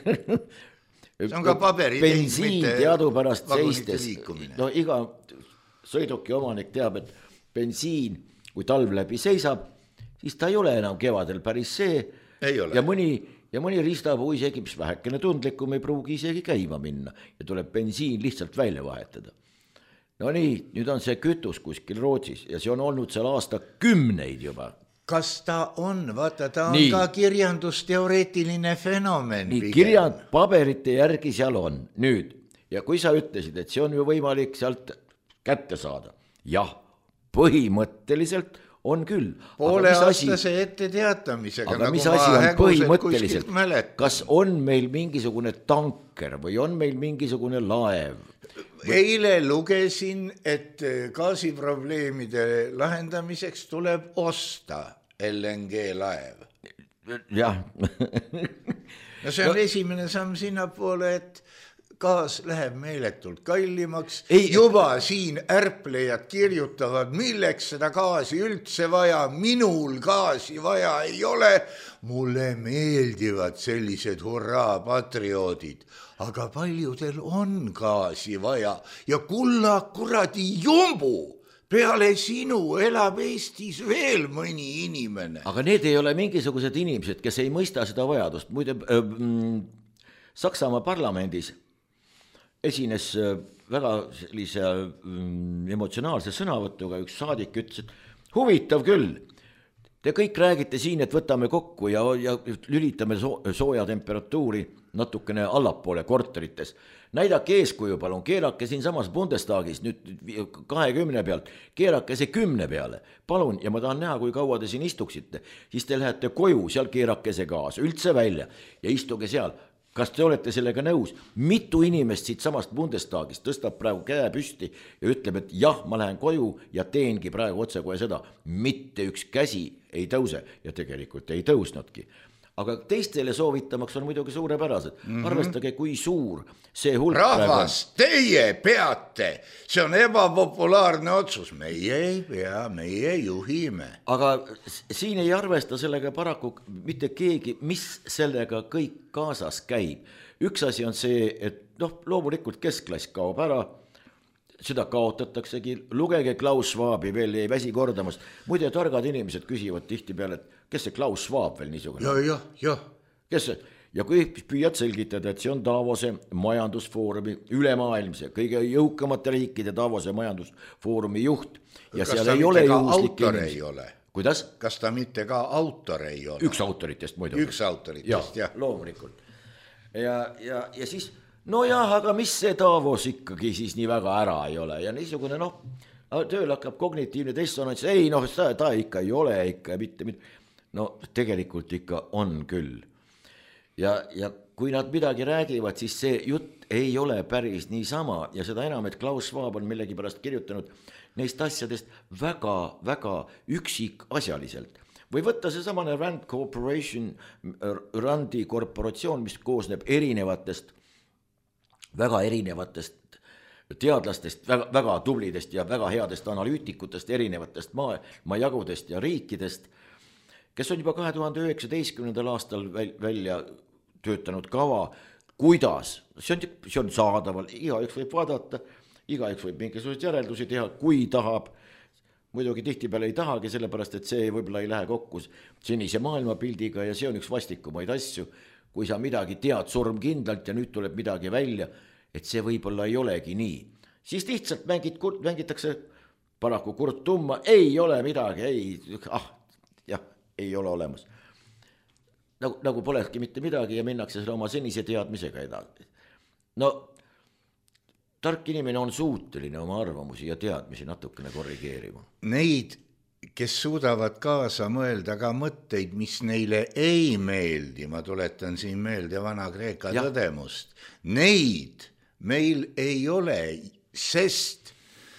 C: See on ka paberi
D: bensiin teadupärast seistes. No iga sõiduki omanik teab, et bensiin, kui talv läbi seisab, siis ta ei ole enam kevadel päris see.
C: Ei ole.
D: Ja mõni Ja mõni riistapuu isegi, mis vähekene tundlikum, ei pruugi isegi käima minna ja tuleb bensiin lihtsalt välja vahetada. No nii, nüüd on see kütus kuskil Rootsis ja see on olnud seal aasta kümneid juba.
C: Kas ta on? Vaata, ta on nii. Ka kirjandusteoreetiline fenomen.
D: Nii, kirjand paberite järgi seal on. Nüüd, ja kui sa ütlesid, et see on ju võimalik sealt kätte saada. Jah, põhimõtteliselt on küll.
C: Poole aastase ette teatamisega.
D: Aga nagu mis asi on põhimõtteliselt? Kas on meil mingisugune tanker või on meil mingisugune laev?
C: Eile lugesin, et gaasiprobleemide lahendamiseks tuleb osta L N G laev.
D: Jah.
C: No see on no. esimene samm sinna poole, et gaas läheb meeletult kallimaks. Ei, juba et... siin ärplejad kirjutavad, milleks seda gaasi üldse vaja, minul gaasi vaja ei ole, mulle meeldivad sellised hurraa patrioodid, aga paljudel on gaasi vaja ja kulla kuradi jumbu. Peale sinu elab Eestis veel mõni inimene.
D: Aga need ei ole mingisugused inimesed, kes ei mõista seda vajadust. Muide, äh, Saksamaa parlamendis esines väga sellise mm, emotsionaalse sõnavõtuga üks saadik ütles, et huvitav küll, te kõik räägite siin, et võtame kokku ja, ja lülitame so- sooja temperatuuri natukene allapoole korterites. Näidake eeskuju palun, keerake siin samas Bundestagis nüüd kahekümne pealt, keerake see kümne peale, palun, ja ma tahan näha, kui kaua te siin istuksite, siis te lähete koju, seal keerake see gaas üldse välja ja istuge seal. Kas te olete sellega nõus? Mitu inimest siit samast Bundestagist tõstab praegu käe püsti ja ütleb, et jah, ma lähen koju ja teengi praegu otse kohe seda. Mitte üks käsi ei tõuse ja tegelikult ei tõusnudki. Aga teistele soovitamaks on muidugi suurepärased. Mm-hmm. Arvestage, kui suur see hulk...
C: Rahvas, teie peate. See on ebapopulaarne otsus. Meie ei pea, meie juhime.
D: Aga siin ei arvesta sellega paraku mitte keegi, mis sellega kõik kaasas käib. Üks asi on see, et noh, loomulikult keskklass kaob ära, seda kaotataksegi, lugege Klaus Schwabi, veel ei väsi kordamast. Muide, targad inimesed küsivad tihti peale, et kes see Klaus Schwab veel niisugune?
C: Ja, ja, ja.
D: Kes see? Ja kui püüad selgitada, et see on Davose majandusfoorumi ülemaailmse, kõige jõukamate riikide Davose majandusfoorumi juht. Ja
C: kas
D: seal
C: ta
D: ei ole
C: autor ei ole?
D: Kuidas?
C: Kas ta mitte ka autor ei ole?
D: Üks autoritest muidu.
C: Üks autoritest,
D: jah. Ja, loomulikult. Ja, ja, ja siis... No jah, aga mis see Davos ikkagi siis nii väga ära ei ole ja niisugune noh, tööl hakkab kognitiivne dissonants, ei noh, ta, ta ikka ei ole ikka mitte, mitte. No tegelikult ikka on küll. Ja, ja kui nad midagi räägivad, siis see jutt ei ole päris niisama ja seda enam, et Klaus Schwab on millegi pärast kirjutanud neist asjadest väga, väga üksik asjaliselt. Või võtta see samane Rand Corporation, Randi korporatsioon, mis koosneb erinevatest väga erinevatest teadlastest, väga, väga tublidest ja väga headest analüütikutest, erinevatest maajagudest ja riikidest, kes on juba kahe tuhande üheksateistkümnendal aastal välja töötanud kava, kuidas, see on, see on saadaval, igaüks võib vaadata, igaüks võib mingisugused järeldusi teha, kui tahab, muidugi tihtipeale ei tahagi, sellepärast, et see võib-olla ei lähe kokku senise maailmapildiga ja see on üks vastikumaid asju, kui sa midagi tead surmkindlalt ja nüüd tuleb midagi välja, et see võib-olla ei olegi nii. Siis lihtsalt mängid, mängitakse paraku kurt tumma, ei ole midagi, ei, ah, jah, ei ole olemas. Nagu, nagu polekski mitte midagi ja minnakse selle oma senise teadmisega edasi. No, tark inimene on suuteline oma arvamusi ja teadmisi natukene korrigeerima.
C: Neid kes suudavad kaasa mõelda ka mõtteid, mis neile ei meeldi, ma tuletan siin meelde Vana-Kreeka ja. Tõdemust, neid meil ei ole, sest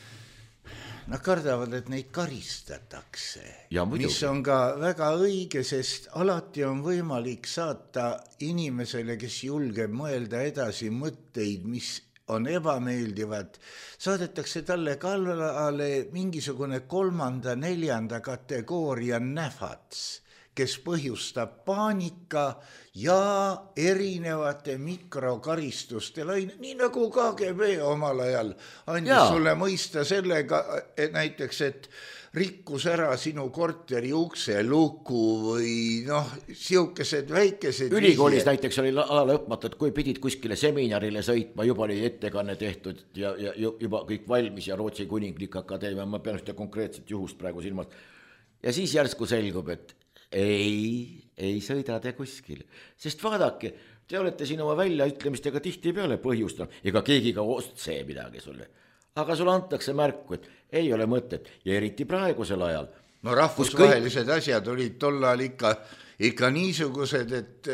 C: nad kardavad, et neid karistatakse, mis on ka väga õige, sest alati on võimalik saata inimesele, kes julgeb mõelda edasi mõtteid, mis on ebameeldivad, saadetakse talle kallale mingisugune kolmanda, neljanda kategooria näfats, kes põhjustab paanika ja erinevate mikrokaristuste laine, nii nagu K G B omal ajal andis ja. Sulle mõista sellega, et näiteks, et rikkus ära sinu korteri ukse luku või noh, siukesed väikesed
D: ülikoolis vihjed. Näiteks oli ala lõpmata, et kui pidid kuskile seminarile sõitma, juba oli ettekanne tehtud ja, ja juba kõik valmis ja Rootsi Kuninglik Akadeemia, ma pean ühte konkreetset juhust praegu silmas. Ja siis järsku selgub, et ei, ei sõida te kuskile, sest vaadake, te olete siin oma väljaütlemistega tihti peale põhjustanud, ega keegi ka otse midagi sulle. Aga sulle antakse märku, et ei ole mõtet ja eriti praegusel ajal.
C: No rahvusvahelised kõik... asjad olid tollal ikka, ikka niisugused, et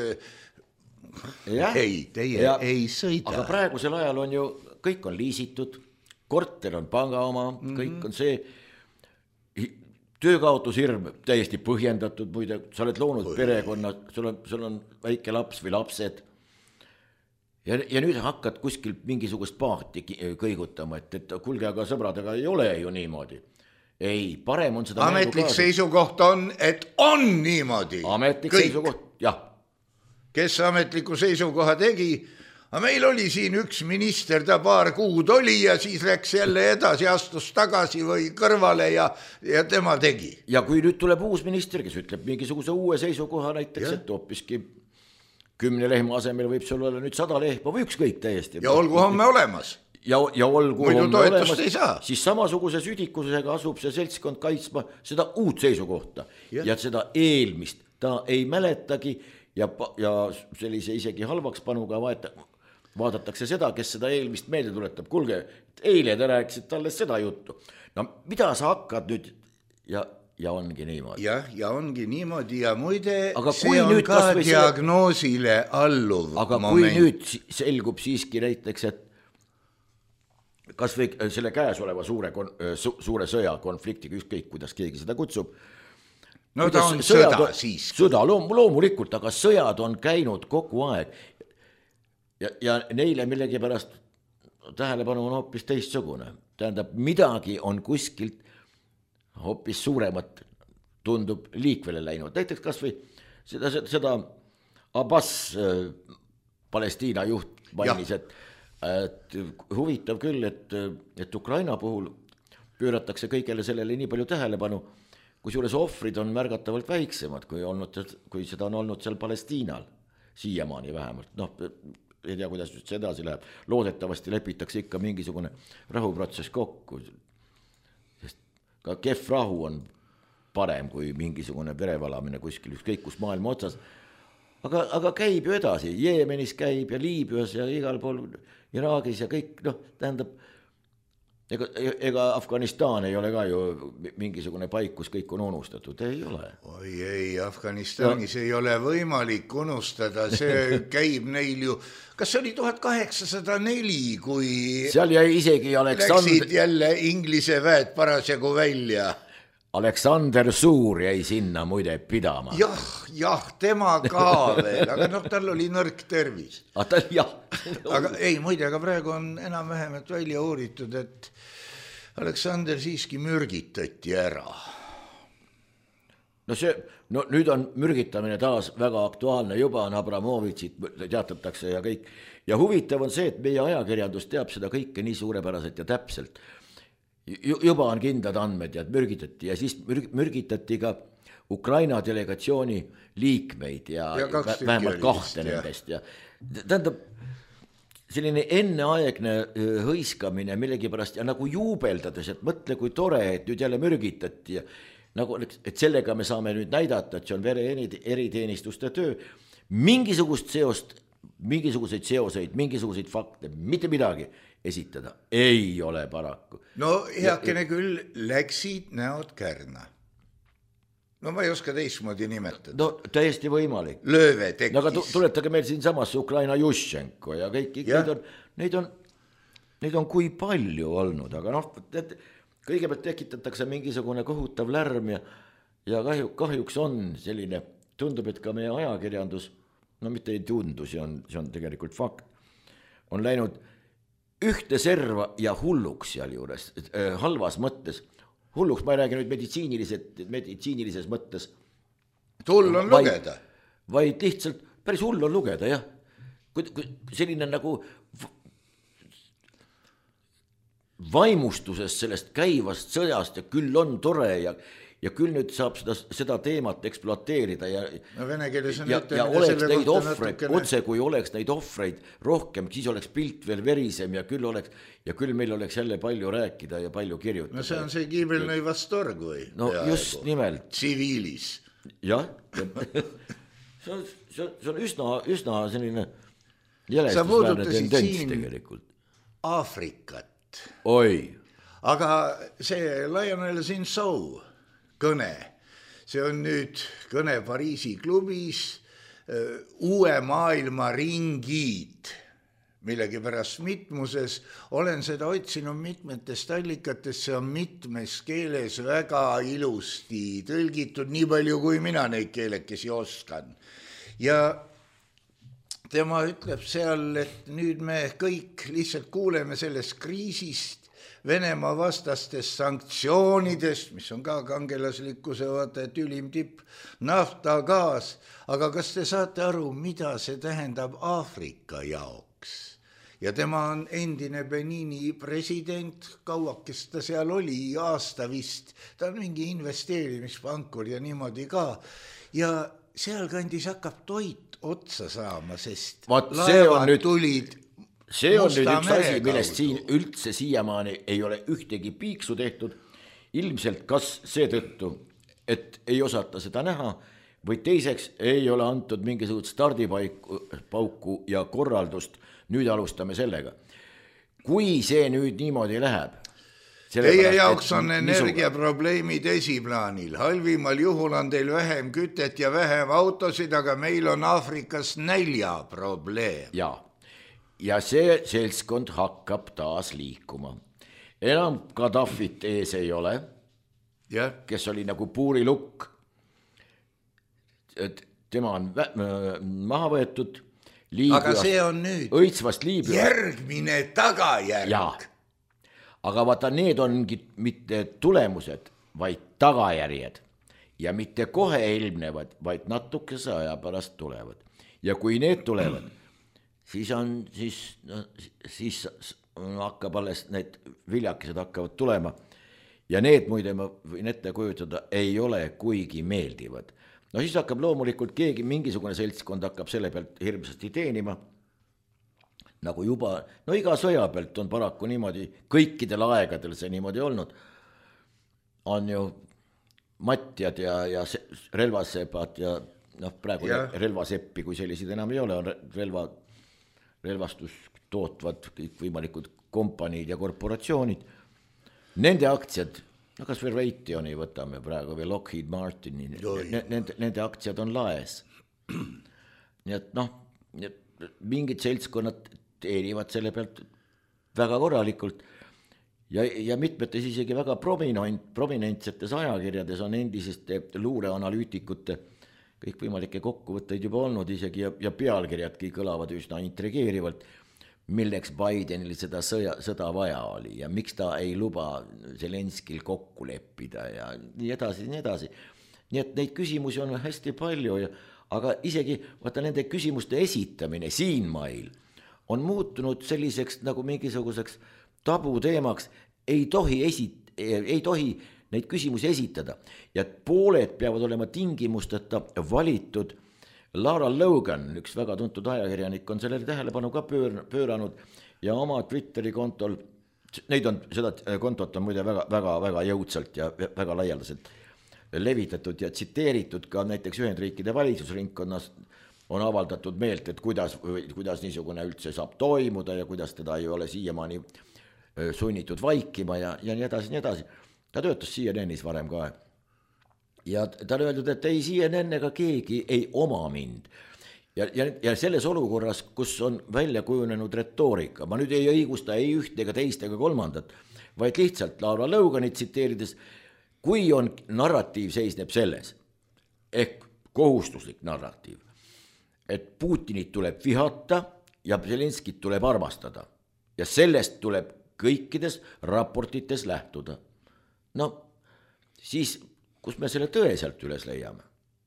C: ja, ei, teie ja, ei sõida.
D: Aga praegusel ajal on ju, kõik on liisitud, korter on panga oma, mm-hmm. kõik on see, töökaotushirm täiesti põhjendatud, muide, sa oled loonud Oi. Perekonna, sul on, sul on väike laps või lapsed. Ja, ja nüüd hakkad kuskil mingisugust paati kõigutama, et, et kulge, aga sõbradega ei ole ju niimoodi. ei, parem on seda
C: ametlik seisukoht on, et on niimoodi.
D: Ametlik
C: kõik.
D: Seisukoht, jah.
C: Kes ametliku seisukoha tegi, aga meil oli siin üks minister, ta paar kuud oli ja siis läks jälle edasi, astus tagasi või kõrvale ja, ja tema tegi.
D: Ja kui nüüd tuleb uus minister, kes ütleb mingisuguse uue seisukoha näiteks, ja. Et hoopiski kümne lehma asemel võib sul olla nüüd sada lehma või ükskõik täiesti.
C: Ja olgu homme olemas.
D: Ja, ja olgu
C: muidu
D: homme olemas,
C: siis
D: samasuguse südikusega asub see seltskond kaitsma seda uut seisukohta ja, ja seda eelmist ta ei mäletagi ja, ja sellise isegi halvaks panuga vaeta, vaadatakse seda, kes seda eelmist meelde tuletab. Kulge, eile te rääkisid talle seda juttu. No mida sa hakkad nüüd ja, ja ongi niimoodi.
C: Ja, ja ongi niimoodi ja muide
D: aga
C: see on ka diagnoosile alluv
D: aga
C: moment.
D: Kui nüüd selgub siiski näiteks, et kas või selle käesoleva suure, su, suure sõja konfliktiga, ükskõik kuidas keegi seda kutsub.
C: No ta on sõda on, siis.
D: Sõda loom, loomulikult, aga sõjad on käinud kogu aeg. Ja, ja neile millegi pärast tähelepanu on hoopis teistsugune. Tähendab, midagi on kuskilt hoopis suuremat tundub liikvele läinud. Näiteks kas või seda, seda Abbas äh, Palestiina juht mainis, et et huvitav küll, et, et Ukraina puhul pööratakse kõigele sellele nii palju tähelepanu, kusjuures ohvrid on märgatavalt väiksemad, kui, olnud, kui seda on olnud seal Palestiinal, siiamaani vähemalt. Noh, ei tea, kuidas just see edasi läheb. Loodetavasti lepitakse ikka mingisugune rahuprotsess kokku, sest ka kehv rahu on parem kui mingisugune verevalamine kuskil ükskõik kus maailma otsas. Aga, aga käib ju edasi, Jeemenis käib ja Liibüas ja igal pool Iraagis ja kõik, noh, tähendab, ega, ega Afganistan ei ole ka ju mingisugune paik, kus kõik on unustatud, ei ole.
C: Oi ei, Afganistanis no. Ei ole võimalik unustada, see käib neil ju, kas see oli tuhat kaheksasada neli, kui
D: seal jäi isegi Aleksandr...
C: läksid jälle Inglise väed parasjagu välja.
D: Aleksander Suur jäi sinna muide pidama.
C: Jah, jah, tema ka veel, aga noh, tal oli nõrk tervis.
D: Ah, tal, jah.
C: Aga ei, muide, aga praegu on enam vähemalt välja uuritud, et Aleksander siiski mürgitati ära.
D: No see, no nüüd on mürgitamine taas väga aktuaalne, juba on Abramovitsit teatatakse ja kõik. Ja huvitav on see, et meie ajakirjandus teab seda kõike nii suurepäraselt ja täpselt. Juba on kindlad andmed ja mürgitati ja siis mürgitati ka Ukraina delegatsiooni liikmeid ja, ja vähemalt kahte nendest. Ja, tähendab, selline enneaegne hõiskamine millegi pärast ja nagu juubeldades, et mõtle kui tore, et nüüd jälle mürgitati ja nagu, et sellega me saame nüüd näidata, et see on vere eriteenistuste töö. Mingisugust seost, mingisuguseid seoseid, mingisuguseid fakte, mitte midagi esitada ei ole paraku.
C: No heakene ja, küll läksid näod kärna. No ma ei oska teistmoodi nimetada.
D: No täiesti võimalik.
C: Lööve tekkis.
D: No, aga tuletage meil siin samasse Ukraina Jushchenko ja kõik, ja. Neid, on, neid, on, neid on kui palju olnud, aga noh, kõigepealt tekitatakse mingisugune kohutav lärm ja, ja kahju, kahjuks on selline, tundub, et ka meie ajakirjandus, no mitte ei tundu, see on, see on tegelikult fakt, on läinud ühte serva ja hulluks seal juures, äh, halvas mõttes. Hulluks, ma ei räägi nüüd meditsiinilises mõttes.
C: Hull on
D: vaid,
C: lugeda.
D: Vaid lihtsalt, päris hull on lugeda, jah. Kui, kui selline nagu vaimustuses sellest käivast sõjast ja küll on tore ja ja küll nüüd saab seda, seda teemat ekspluateerida ja,
C: no, on
D: ja, ja oleks neid ohvreid, natukene... otse kui oleks neid ohvreid rohkem, siis oleks pilt veel verisem ja küll, oleks, ja küll meil oleks jälle palju rääkida ja palju kirjutada.
C: No see on see kiibelnõi vastorg või?
D: No ja, just ja, nimelt.
C: Tsiviilis.
D: Jah, see on, see on üsna, üsna selline jälestusväärne tendents tegelikult.
C: Aafrikat.
D: Oi.
C: Aga see Lionel Zinsou kõne, see on nüüd kõne Pariisi klubis, uue maailma ringid, millegi pärast mitmuses, olen seda otsinud mitmetest allikatest, see on mitmes keeles väga ilusti tõlgitud, nii palju kui mina neid keelekesi oskan. Ja tema ütleb seal, et nüüd me kõik lihtsalt kuuleme sellest kriisist Venemaa vastastest sanktsioonidest, mis on ka kangelaslikkuse vaata, et ülim tipp, nafta, gaas, aga kas te saate aru, mida see tähendab Aafrika jaoks? Ja tema on endine Benini president, kauakes ta seal oli, aasta vist, ta on mingi investeerimispankur ja niimoodi ka, ja seal kandis hakkab toit otsa saama, sest
D: Vaat, laevad
C: nüüd... tulid
D: see on nüüd üks asi, millest siin üldse siiamaani ei ole ühtegi piiksu tehtud, ilmselt kas seetõttu, et ei osata seda näha, või teiseks ei ole antud mingisugust stardipauku ja korraldust, nüüd alustame sellega. Kui see nüüd niimoodi läheb,
C: teie jaoks on energiaprobleemid esiplaanil, halvimal juhul on teil vähem kütet ja vähem autosid, aga meil on Aafrikas näljaprobleem.
D: Jaa. Ja see seltskond hakkab taas liikuma. Enam Gaddafit ees ei ole,
C: ja.
D: Kes oli nagu puurilukk. Tema on maha võetud.
C: Aga see on nüüd
D: õitsvast Liibüa.
C: Järgmine tagajärg.
D: Ja. Aga vaata, need ongi mitte tulemused, vaid tagajärjed. Ja mitte kohe ilmnevad, vaid natukese aja pärast tulevad. Ja kui need tulevad, siis on, siis, no, siis hakkab alles need viljakesed hakkavad tulema ja need muide ma võin ette kujutada ei ole kuigi meeldivad. No siis hakkab loomulikult keegi, mingisugune seltskond hakkab selle pealt hirmsasti teenima, nagu juba, no iga sõja pealt on paraku niimoodi, kõikidel aegadel see niimoodi olnud, on ju matjad ja, ja relvasepad ja noh, praegu ja. relvaseppi, kui selliseid enam ei ole, on relva relvastus tootvad kõik võimalikud kompaniid ja korporatsioonid. Nende aktsiad, no kas või Raytheoni võtame praegu või Lockheed Martini, nende, nende aktsiad on laes. Nii et noh, mingid seltskonnad teenivad selle pealt väga korralikult ja, ja mitmetes isegi väga prominent, prominentsetes ajakirjades on endiseste luureanalüütikute kõik võimalikke kokkuvõtteid juba olnud isegi ja, ja pealkirjadki kõlavad üsna intrigeerivalt, milleks Bidenil seda sõja, sõda vaja oli ja miks ta ei luba Zelenskil kokku leppida ja nii edasi, nii edasi. Nii et neid küsimusi on hästi palju, ja, aga isegi vaata nende küsimuste esitamine siin mail on muutunud selliseks nagu mingisuguseks tabuteemaks, ei tohi, esit, ei tohi neid küsimusi esitada ja pooled peavad olema tingimusteta valitud. Lara Logan, üks väga tuntud ajakirjanik, on sellele tähelepanu ka pöör, pööranud ja oma Twitteri kontol, neid on, seda kontot on muide väga, väga, väga jõudsalt ja väga laialdaselt levitatud ja tsiteeritud ka näiteks Ühendriikide valitsusringkonnas on avaldatud meelt, et kuidas, kuidas niisugune üldse saab toimuda ja kuidas teda ei ole siiamaani sunnitud vaikima ja, ja nii edasi, nii edasi. Ta töötas C N N-is varem ka. Ja ta on öeldud, et ei C N N ega keegi ei oma mind. Ja, ja, ja selles olukorras, kus on välja kujunenud retoorika, ma nüüd ei õigusta ei üht ega teist ega kolmandat, vaid lihtsalt Laura Loganit tsiteerides, kui on narratiiv seisneb selles, ehk kohustuslik narratiiv, et Putinit tuleb vihata ja Zelenskit tuleb armastada ja sellest tuleb kõikides raportites lähtuda. No, siis, kus me selle tõe sealt üles leiame?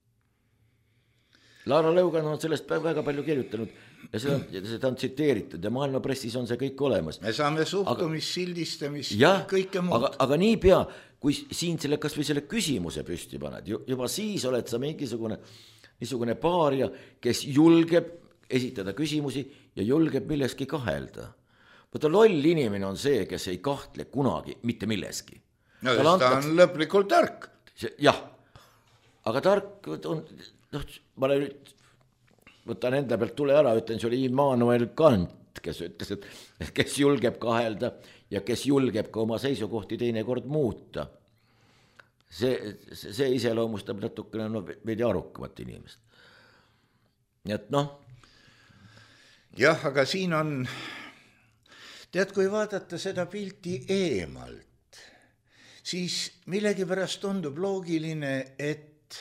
D: Lara Logan on sellest väga palju kirjutanud ja seda, seda on tsiteeritud ja maailma pressis on see kõik olemas.
C: Me saame suhtumist, sildistamist,
D: jah,
C: kõike muud.
D: Aga, aga nii pea, kui siin selle, kas või selle küsimuse püsti paned, juba siis oled sa mingisugune niisugune paaria, kes julgeb esitada küsimusi ja julgeb milleski kahelda. Võtta loll inimene on see, kes ei kahtle kunagi mitte milleski.
C: No, ta antaks... on lõplikult tark.
D: Jah, aga tark on, noh, ma nüüd võtan enda pealt tule ära, ütlen, see oli Immanuel Kant, kes ütles, et kes julgeb kahelda ja kes julgeb ka oma seisukohti teinekord muuta. See, see, see iseloomustab natukene no, veidi arukamat inimest. Nii et noh.
C: Jah, aga siin on, tead, kui vaadata seda pilti eemalt, siis millegi pärast tundub loogiline, et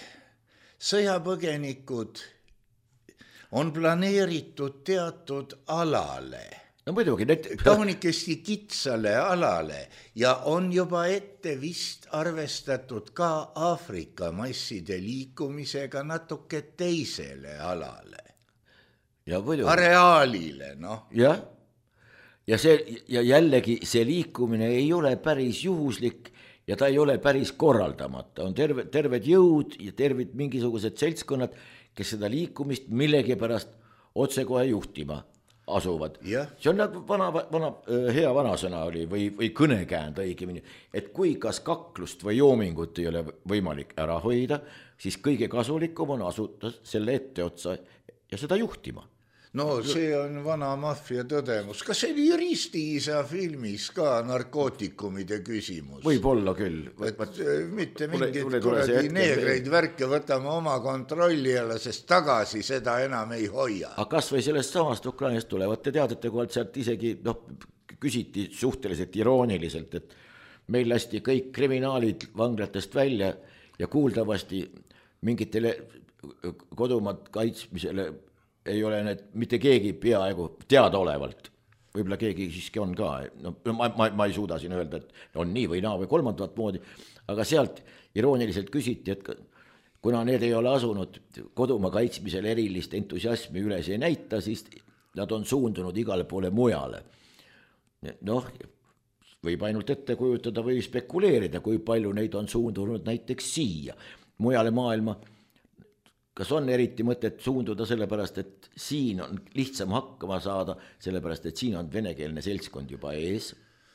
C: sõjapõgenikud on planeeritud teatud alale.
D: no muidugi need...
C: kaunikesti kitsale alale ja on juba ette vist arvestatud ka Aafrika masside liikumisega natuke teisele alale.
D: Ja muidugi.
C: Areaalile, noh.
D: Jah, ja, see, ja jällegi see liikumine ei ole päris juhuslik ja ta ei ole päris korraldamata. On terve, terved jõud ja terved mingisugused seltskonnad, kes seda liikumist millegipärast otsekohe juhtima asuvad.
C: Ja.
D: See on nagu vana, vana, hea vanasõna oli või, või kõnekäänd õigemini, et kui kas kaklust või joomingut ei ole võimalik ära hoida, siis kõige kasulikum on asuta selle etteotsa ja seda juhtima.
C: No see on vana maffia tõdemus. Kas see oli Ristiisa filmis ka narkootikumide küsimus?
D: Võib-olla küll.
C: Et mitte mingit kuradi neegreid värke võtame oma kontrolli alla, sest tagasi seda enam ei hoia.
D: Aga kas või sellest samast Ukrainast tulevate teadete kohalt sealt isegi noh, küsiti suhteliselt irooniliselt, et meil lasti kõik kriminaalid vanglatest välja ja kuuldavasti mingitele kodumaad kaitsmisele ei ole need mitte keegi peaaegu teadaolevalt. Võib-olla keegi siiski on ka. No, ma, ma, ma ei suuda siin öelda, et on nii või naa või kolmandat moodi, aga sealt irooniliselt küsiti, et kuna need ei ole asunud kodumaa kaitsmisel erilist entusiasmi üles ei näita, siis nad on suundunud igale poole mujale. Noh, võib ainult ette kujutada või spekuleerida, kui palju neid on suundunud näiteks siia, mujale maailma. Kas on eriti mõtet suunduda sellepärast, et siin on lihtsam hakkama saada, sellepärast, et siin on venekeelne seltskond juba ees.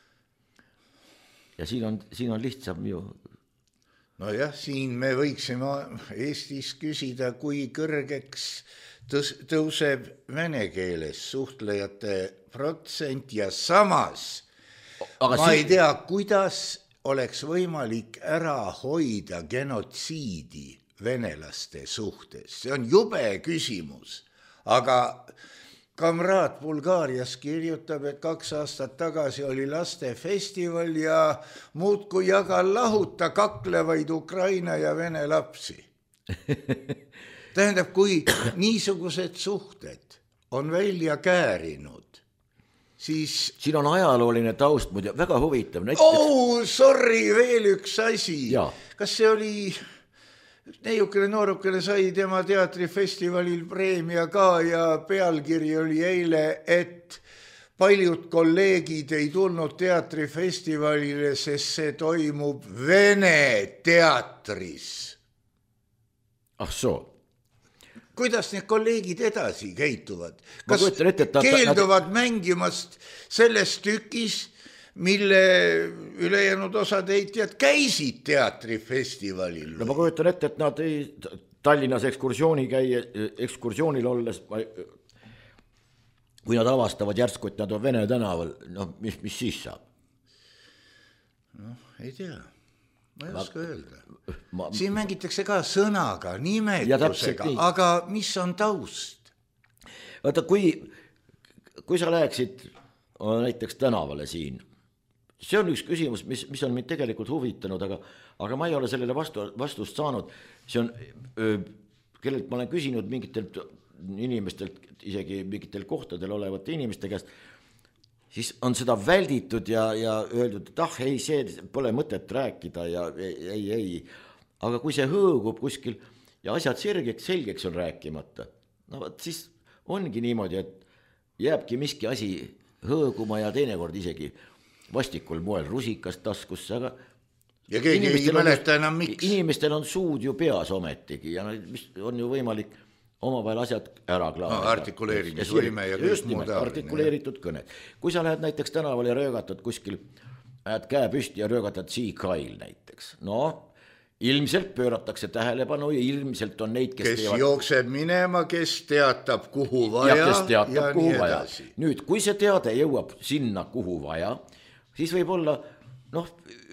D: Ja siin on, siin on lihtsam ju.
C: No jah, siin me võiksime Eestis küsida, kui kõrgeks tõs- tõuseb venekeeles suhtlejate protsent ja samas Aga ma siin... ei tea, kuidas oleks võimalik ära hoida genotsiidi venelaste suhtes. See on jube küsimus, aga kamraad Bulgaarias kirjutab, et kaks aastat tagasi oli lastefestival ja muudkui jaga lahuta kaklevaid Ukraina ja vene lapsi. Tähendab, kui niisugused suhted on välja käärinud, siis...
D: Siin on ajalooline taust, muide, väga huvitav.
C: Näiteks... Oh, sorry, veel üks asi.
D: Ja.
C: Kas see oli... Neiukene noorukene sai tema teatrifestivalil preemia ka ja pealkiri oli eile, et paljud kolleegid ei tulnud teatrifestivalile, sest see toimub Vene teatris.
D: Ah soo.
C: Kuidas need kolleegid edasi käituvad? Kas
D: ette, ta,
C: keelduvad nad... mängimast selles tükis, mille ülejäänud osad heitjad käisid teatrifestivalil?
D: No ma kujutan ette, et nad ei Tallinnas ekskursiooni käia, ekskursioonil olles, kui nad avastavad järsku, et nad on Vene tänaval, noh, mis, mis siis saab?
C: Noh, ei tea. Ma ei oska öelda.
D: Ma...
C: Siin mängitakse ka sõnaga, nimetusega, aga mis on taust?
D: Vaata, kui, kui sa läheksid näiteks tänavale siin, see on üks küsimus, mis, mis on mind tegelikult huvitanud, aga, aga ma ei ole sellele vastu, vastust saanud. See on, kellelt ma olen küsinud mingitelt inimestelt, isegi mingitel kohtadel olevate inimeste käest, siis on seda välditud ja, ja öeldud, et ah, ei, see pole mõtet rääkida ja ei, ei, ei. Aga kui see hõõgub kuskil ja asjad selgeks, selgeks on rääkimata, no siis ongi niimoodi, et jääbki miski asi hõõguma ja teinekord isegi vastikul moel rusikast taskusse, aga
C: ja keegi ei mäleta enam miks.
D: Inimestel on suud ju peas ometigi ja on ju võimalik omavahel asjad ära klaarida.
C: No, artikuleerimisvõime ja kõik muud
D: taoline. Artikuleeritud kõned. Kui sa lähed näiteks tänaval ja röögatad kuskil, ajad käe püsti ja röögatad Sea Kyle näiteks, no ilmselt pööratakse tähelepanu ja ilmselt on neid, kes,
C: kes teevad... jookseb minema, kes teatab kuhu vaja ja,
D: kes teatab, ja kuhu vaja. Nüüd, kui see teade jõuab sinna kuhu vaja, siis võib olla, noh,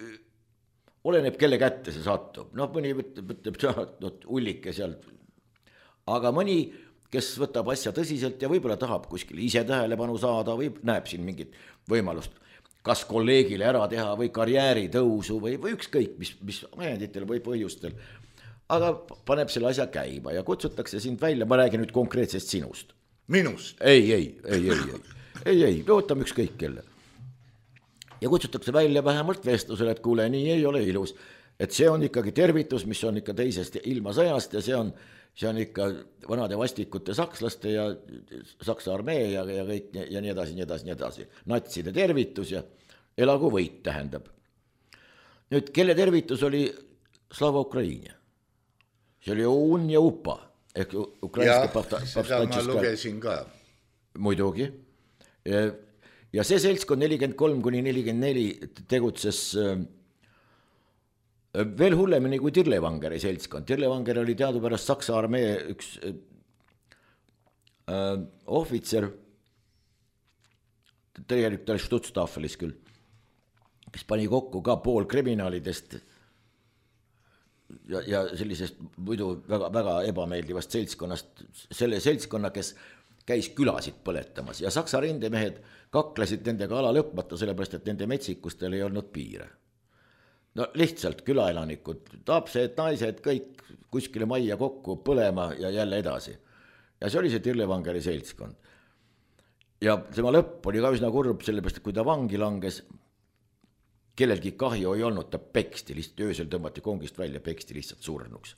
D: oleneb kelle kätte see satub. Noh, mõni võtab, võtab ullike sealt. Aga mõni, kes võtab asja tõsiselt ja võib-olla tahab kuskil ise tähelepanu saada või näeb siin mingit võimalust kas kolleegile ära teha või karjääri tõusu või, või ükskõik, mis, mis ajenditel või põhjustel. Aga paneb selle asja käima ja kutsutakse sind välja, ma räägin nüüd konkreetsest sinust.
C: Minust?
D: Ei, ei, ei, ei, ei. ei, ei, ootame ükskõik kelle. Ja kutsutakse välja vähemalt vestlusele, et kuule, nii ei ole ilus. Et see on ikkagi tervitus, mis on ikka teisest ilmasõjast ja see on, see on ikka vanade vastikute sakslaste ja Saksa armee ja, ja kõik ja nii edasi, nii edasi, nii edasi. Natside tervitus ja elagu võit tähendab. Nüüd, kelle tervitus oli Slava Ukraini? See oli Un ja Upa. Ehk ukrainske
C: ja, seda ma lugesin ka.
D: Muidugi. Ja, ja see seltskond nelikümmend kolm kuni nelikümmend neli tegutses äh, veel hullemini kui Dirlevangeri seltskond. Dirlevanger oli teadupärast Saksa armee üks äh, ohvitser, tegelikult ta oli Stutztaffelis küll, kes pani kokku ka pool kriminaalidest ja, ja sellisest muidu väga, väga ebameeldivast seltskonnast, selle seltskonna, kes käis külasid põletamas ja Saksa rindemehed kaklesid nendega ala lõpmata, sellepärast, et nende metsikustel ei olnud piire. No lihtsalt külaelanikud, tapsed, naised, kõik kuskile majja kokku põlema ja jälle edasi. Ja see oli see Dirlevangeri seltskond. Ja tema lõpp oli ka üsna kurb, sellepärast, et kui ta vangi langes, kellelgi kahju ei olnud, ta peksti, lihtsalt öösel tõmmati kongist välja, peksti lihtsalt surnuks.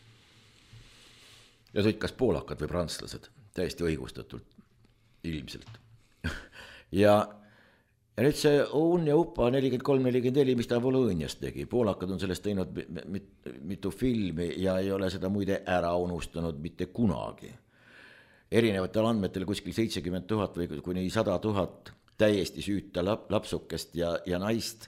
D: Ja sõid kas poolakad või prantslased, täiesti õigustatult, ilmselt. ja, ja nüüd see Un ja Upa nelikümmend kolm nelikümmend neli, mis ta Volõõnias tegi, poolakad on sellest teinud mitu filmi ja ei ole seda muide ära unustanud mitte kunagi. Erinevatel andmetel kuskil seitsekümmend tuhat või kuni sada tuhat täiesti süüta lap, lapsukest ja, ja naist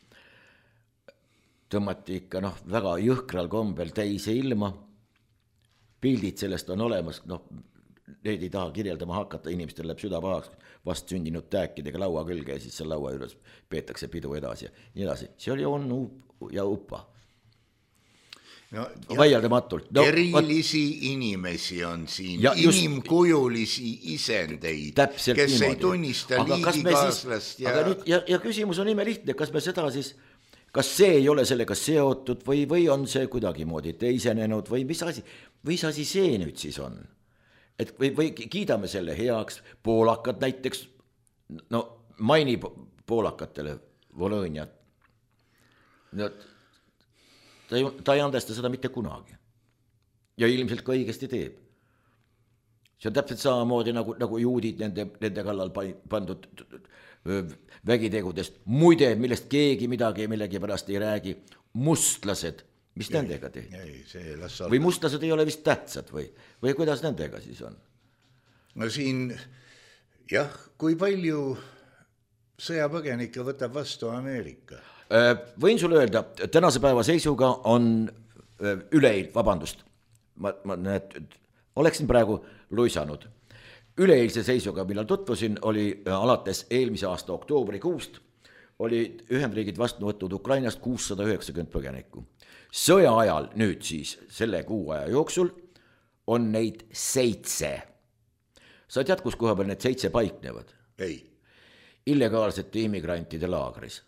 D: tõmmati ikka noh, väga jõhkral kombel täise ilma. Pildid sellest on olemas, noh, neid ei taha kirjeldama hakata, inimestel läheb süda pahaks vast sündinud tääkidega laua külge ja siis seal laua juures peetakse pidu edasi ja nii edasi. See oli On ja Upa. No, vaieldamatult. No,
C: erilisi vaat... inimesi on siin, ja inimkujulisi isendeid, kes niimoodi. Ei tunnista liigikaaslast.
D: Ja... Aga nüüd, ja, ja küsimus on imelihtne, kas me seda siis, kas see ei ole sellega seotud või, või on see kuidagi moodi teisenenud või mis asi, või mis asi see nüüd siis on? Et või, või kiidame selle heaks, poolakad näiteks, no maini poolakatele Volõõniat. No, ta, ta ei andesta seda mitte kunagi. Ja ilmselt ka õigesti teeb. See on täpselt samamoodi nagu, nagu juudid nende, nende kallal pandud vägitegudest. Muide, millest keegi midagi millegi pärast ei räägi. Mustlased, mis ei, nendega tehti? Või mustlased ei ole vist tähtsad või, või kuidas nendega siis on?
C: No siin, jah, kui palju sõjapõgenikke võtab vastu Ameerika?
D: Võin sulle öelda, tänase päeva seisuga on üleil, vabandust, ma, ma näed, oleksin praegu luisanud. Üleeilse seisuga, millal tutvusin, oli alates eelmise aasta oktoobrikuust, oli Ühendriigid vastu võtnud Ukrainast kuussada üheksakümmend põgenikku. Sõja ajal nüüd siis, selle kuu aja jooksul, on neid seitse. Sa tead, kus koha peal need seitse paiknevad?
C: Ei.
D: Illegaalsete immigrantide laagris.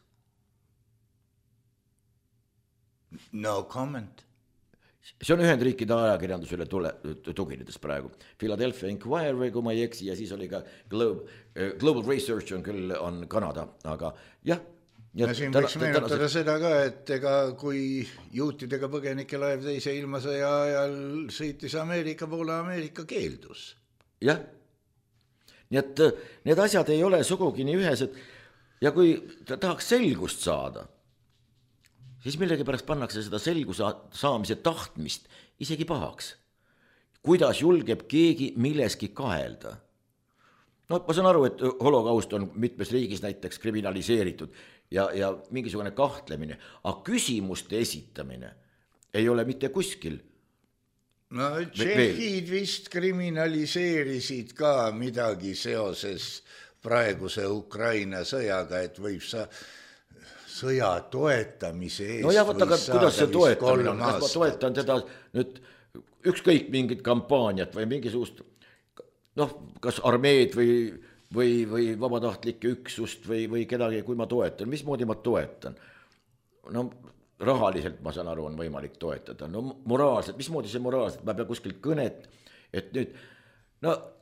C: No comment.
D: See on Ühendriikide ajakirjandusele tule, tuginedes praegu. Philadelphia Inquirer, kui ma ei eksi, ja siis oli ka Global, Global Research on küll on Kanada, aga jah.
C: Ja siin võiks meenutada seda ka, et ega kui juutidega põgenike laev teise ilmasõja ajal sõitis Ameerika poole, Ameerika keeldus.
D: Jah, nii et need asjad ei ole sugugi nii ühesed ja kui tahaks selgust saada, siis millegi pärast pannakse seda selguse saamise tahtmist isegi pahaks. Kuidas julgeb keegi milleski kahelda? No ma saan aru, et holokaust on mitmes riigis näiteks kriminaliseeritud ja, ja mingisugune kahtlemine, aga küsimuste esitamine ei ole mitte kuskil.
C: No tšehhid vist kriminaliseerisid ka midagi seoses praeguse Ukraina sõjaga, et võib sa sõja toetamise eest
D: no jah, võtta, kuidas see toetamine on, kas ma toetan teda nüüd ükskõik mingit kampaaniat või mingisugust, noh, kas armeed või, või, või vabatahtlike üksust või, või kedagi, kui ma toetan, mismoodi ma toetan? No rahaliselt ma saan aru, on võimalik toetada, no moraalselt, mismoodi see moraalselt, ma pean kuskilt kõnet, et nüüd, no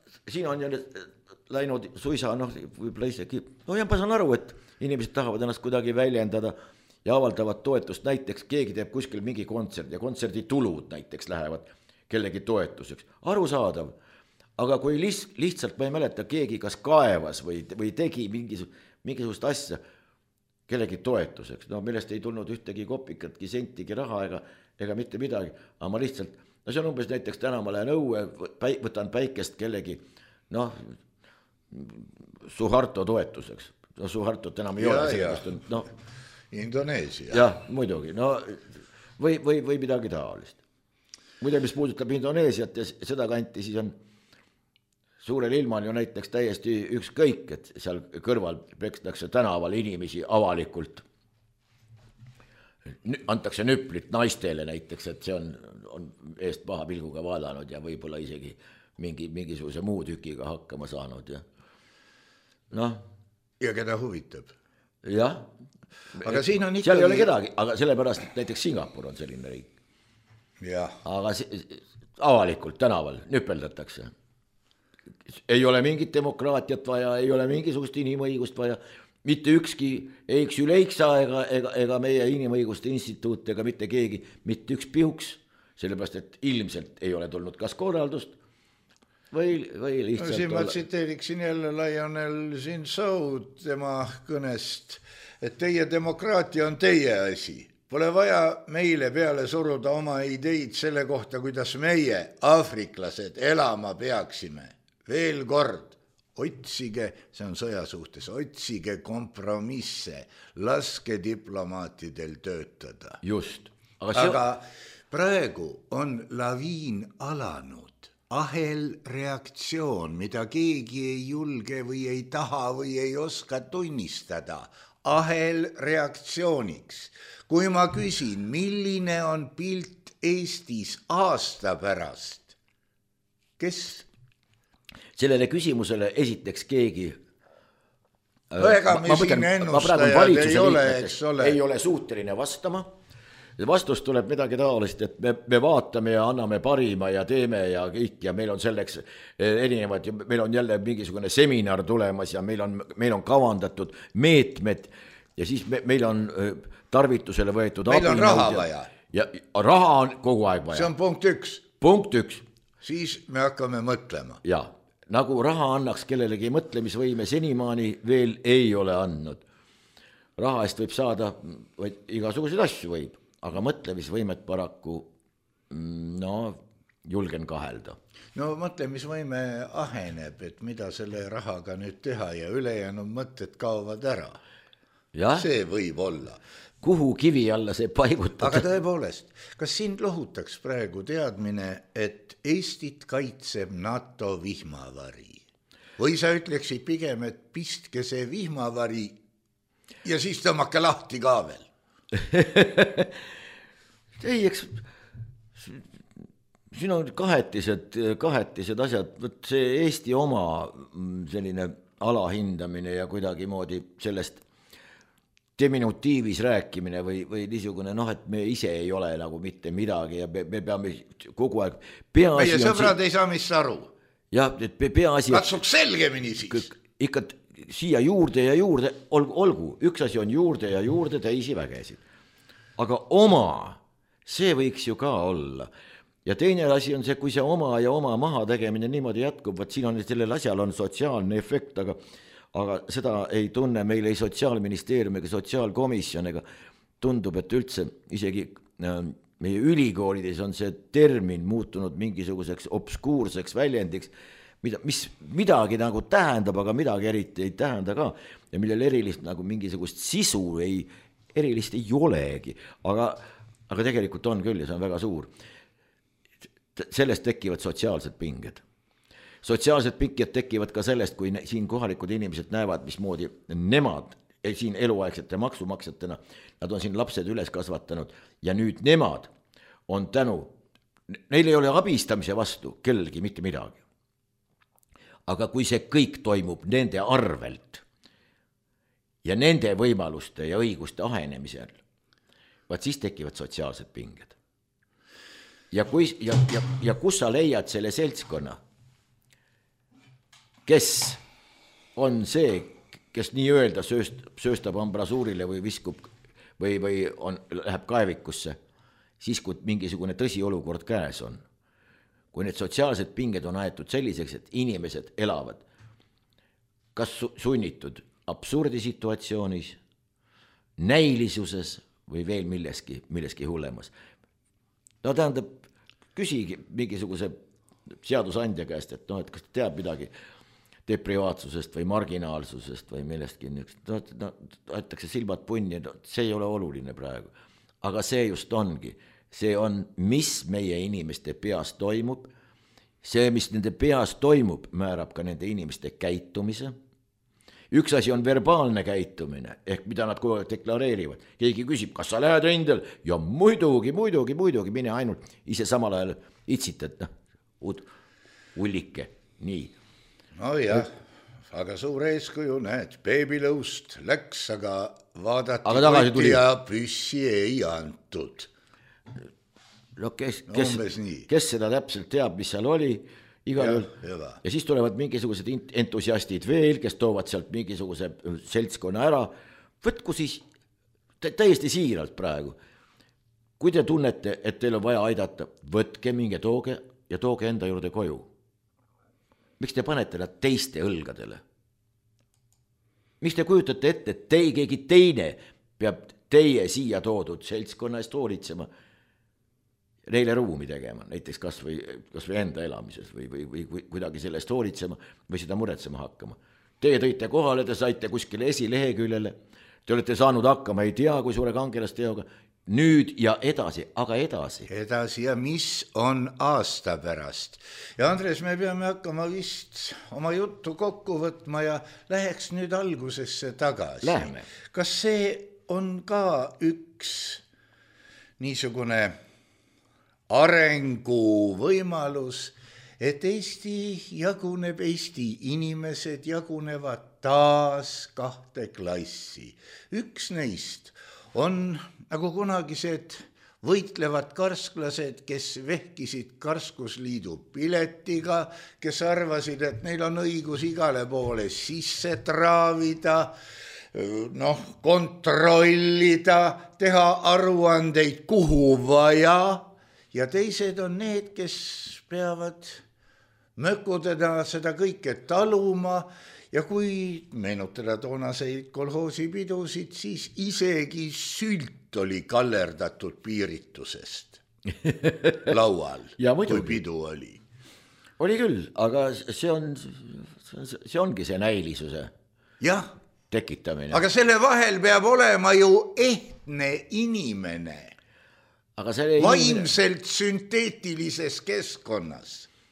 D: siin on ju läinud suisa, noh, võib-olla isegi, no jah, ma saan aru, et inimesed tahavad ennast kuidagi väljendada ja avaldavad toetust, näiteks keegi teeb kuskil mingi kontsert ja kontserdi tulud näiteks lähevad kellegi toetuseks, arusaadav, aga kui liht, lihtsalt ma ei mäleta, keegi kas kaevas või, või tegi mingisugust, mingisugust asja kellegi toetuseks, no millest ei tulnud ühtegi kopikatki, sentigi raha ega, ega mitte midagi, aga ma lihtsalt, no see on umbes näiteks täna ma lähen õue, võtan päikest kellegi, noh, Suharto toetuseks, no Suhartot enam ei ja, ole, sellepärast on, noh.
C: Indoneesia.
D: Jah, muidugi, no või, või, või midagi taolist. Muide, mis puudutab Indoneesiat ja seda kanti, siis on suurel ilmal ju näiteks täiesti ükskõik, et seal kõrval pekstakse tänaval inimesi avalikult. Antakse nüplit naistele näiteks, et see on, on eest paha pilguga vaadanud ja võib-olla isegi mingi, mingisuguse muu tükiga hakkama saanud. Ja, noh.
C: ja keda huvitab.
D: Jah.
C: Aga siin on ikkagi...
D: seal ei ole kedagi, aga sellepärast, et näiteks Singapur on selline riik.
C: Ja.
D: Aga see, avalikult tänaval nüpeldatakse. Ei ole mingit demokraatiat vaja, ei ole mingisugust inimõigust vaja, mitte ükski, ei üks Üleiksa ega, ega, ega meie inimõiguste instituut ega mitte keegi, mitte üks pihuks, sellepärast, et ilmselt ei ole tulnud kas korraldust või, või lihtsalt...
C: No, siin ma tsiteeriksin jälle Lionel Zinsou tema kõnest, et teie demokraatia on teie asi. Pole vaja meile peale suruda oma ideid selle kohta, kuidas meie, aafriklased, elama peaksime. Veel kord, otsige, see on sõja suhtes, otsige kompromisse, laske diplomaatidel töötada.
D: Just.
C: Aga, see... aga praegu on laviin alanud, ahel reaktsioon, mida keegi ei julge või ei taha või ei oska tunnistada, ahel reaktsiooniks. Kui ma küsin, milline on pilt Eestis aasta pärast, kes...
D: sellele küsimusele esiteks keegi
C: no ega me siin ennustajad ei ole, eks ole.
D: Ei ole suuteline vastama. Vastus tuleb midagi taolist, et me, me vaatame ja anname parima ja teeme ja kõik ja meil on selleks erinevad, meil on jälle mingisugune seminar tulemas ja meil on, meil on kavandatud meetmed ja siis me, meil on tarvitusele võetud
C: meil on raha vaja.
D: Ja, ja raha on kogu aeg vaja.
C: See on punkt üks.
D: Punkt üks.
C: Siis me hakkame mõtlema.
D: Ja, nagu raha annaks kellelegi mõtlemisvõime senimaani veel ei ole andnud. Raha eest võib saada, igasuguseid asju võib, aga mõtlemisvõimet paraku, no, julgen kahelda.
C: No mõtlemisvõime aheneb, et mida selle rahaga nüüd teha ja ülejäänud mõtted kaovad ära.
D: Ja?
C: See võib olla.
D: Kuhu kivi alla see paigutada?
C: Aga tõepoolest, kas sind lohutaks praegu teadmine, et Eestit kaitseb NATO vihmavari? Või sa ütleksid pigem, et pistke see vihmavari ja siis tõmmake lahti ka veel?
D: Ei, eks siin on kahetised, kahetised asjad, võt see Eesti oma selline alahindamine ja kuidagi moodi sellest diminutiivis rääkimine või, või niisugune, noh, et me ise ei ole nagu mitte midagi ja me, me peame kogu aeg peaasi
C: meie sõbrad see, ei saa mis aru.
D: Jah, et peaasi...
C: Katsuks selgemini siis.
D: Ikka siia juurde ja juurde, olgu, olgu, üks asi on juurde ja juurde teisi vägesid. Aga oma, see võiks ju ka olla. Ja teine asi on see, kui see oma ja oma maha tegemine niimoodi jätkub, võt siin on sellel asjal on sotsiaalne efekt, aga aga seda ei tunne meil ei sotsiaalministeerium ega sotsiaalkomisjon, ega tundub, et üldse isegi meie ülikoolides on see termin muutunud mingisuguseks obskuurseks väljendiks, mida, mis midagi nagu tähendab, aga midagi eriti ei tähenda ka ja millel erilist nagu mingisugust sisu ei, erilist ei olegi, aga, aga tegelikult on küll ja see on väga suur. Sellest tekivad sotsiaalsed pinged. Sotsiaalsed pinged tekivad ka sellest, kui siin kohalikud inimesed näevad, mismoodi nemad siin eluaegsete maksumaksjatena, nad on siin lapsed üles kasvatanud ja nüüd nemad on tänu, neil ei ole abistamise vastu kellelgi mitte midagi. Aga kui see kõik toimub nende arvelt ja nende võimaluste ja õiguste ahenemisel, vaat siis tekivad sotsiaalsed pinged. Ja, kui, ja, ja, ja kus sa leiad selle seltskonna, kes on see, kes nii-öelda sööst, sööstab ambrasuurile või viskub või, või on, läheb kaevikusse, siis kui mingisugune tõsiolukord käes on. Kui need sotsiaalsed pinged on aetud selliseks, et inimesed elavad kas sunnitud absurdisituatsioonis, näilisuses või veel milleski, milleski hullemas. No tähendab, küsigi mingisuguse seadusandja käest, et noh, et kas ta teab midagi deprivaatsusest või marginaalsusest või millestki niisugust, no, no aetakse silmad punni, no, see ei ole oluline praegu. Aga see just ongi, see on, mis meie inimeste peas toimub, see, mis nende peas toimub, määrab ka nende inimeste käitumise. Üks asi on verbaalne käitumine, ehk mida nad kogu aeg deklareerivad. Keegi küsib, kas sa lähed rindel? Ja muidugi, muidugi, muidugi, mine ainult ise samal ajal itsit, et noh, ullike, nii.
C: No jah, aga suur eeskuju, näed, beebilõust läks, aga vaadati
D: aga
C: võtti ja püssi ei antud.
D: No kes, kes, kes seda täpselt teab, mis seal oli, igal juhul. Ja siis tulevad mingisugused entusiastid veel, kes toovad sealt mingisuguse seltskonna ära. Võtku siis täiesti siiralt praegu. Kui te tunnete, et teil on vaja aidata, võtke minge tooge ja tooge enda juurde koju. Miks te panete nad teiste õlgadele? Miks te kujutate ette, et teie, keegi teine peab teie siia toodud seltskonna eest hoolitsema, neile ruumi tegema, näiteks kas või, kas või enda elamises või, või, või kuidagi sellest hoolitsema või seda muretsema hakkama. Teie tõite kohale, te saite kuskile esileheküljele, te olete saanud hakkama, ei tea, kui suure kangelasteoga, nüüd ja edasi, aga edasi.
C: Edasi ja mis on aasta pärast. Ja Andres, me peame hakkama vist oma juttu kokku võtma ja läheks nüüd algusesse tagasi.
D: Läheme.
C: Kas see on ka üks niisugune arengu võimalus, et Eesti jaguneb, Eesti inimesed jagunevad taas kahte klassi. Üks neist on nagu kunagised võitlevad karsklased, kes vehkisid Karskusliidu piletiga, kes arvasid, et neil on õigus igale poole sisse traavida, noh, kontrollida, teha aruandeid kuhu vaja. Ja teised on need, kes peavad mökudena seda kõike taluma ja kui meenutada toonaseid kolhoosipidusid, siis isegi sült oli kallerdatud piiritusest laual, kui pidu oli.
D: Oli küll, aga see on, see ongi see näilisuse
C: jah,
D: tekitamine.
C: Aga selle vahel peab olema ju ehtne inimene.
D: Aga see
C: vaimselt inimene, sünteetilises keskkonnas.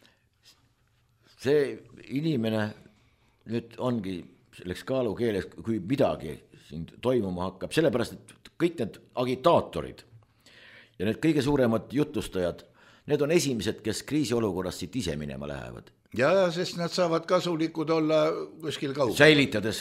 D: See inimene nüüd ongi selleks kaalukeeles, kui midagi siin toimuma hakkab, sellepärast, et kõik need agitaatorid ja need kõige suuremad jutustajad, need on esimesed, kes kriisiolukorras siit ise minema lähevad.
C: Ja, sest nad saavad kasulikud olla kuskil kaugel.
D: Säilitades,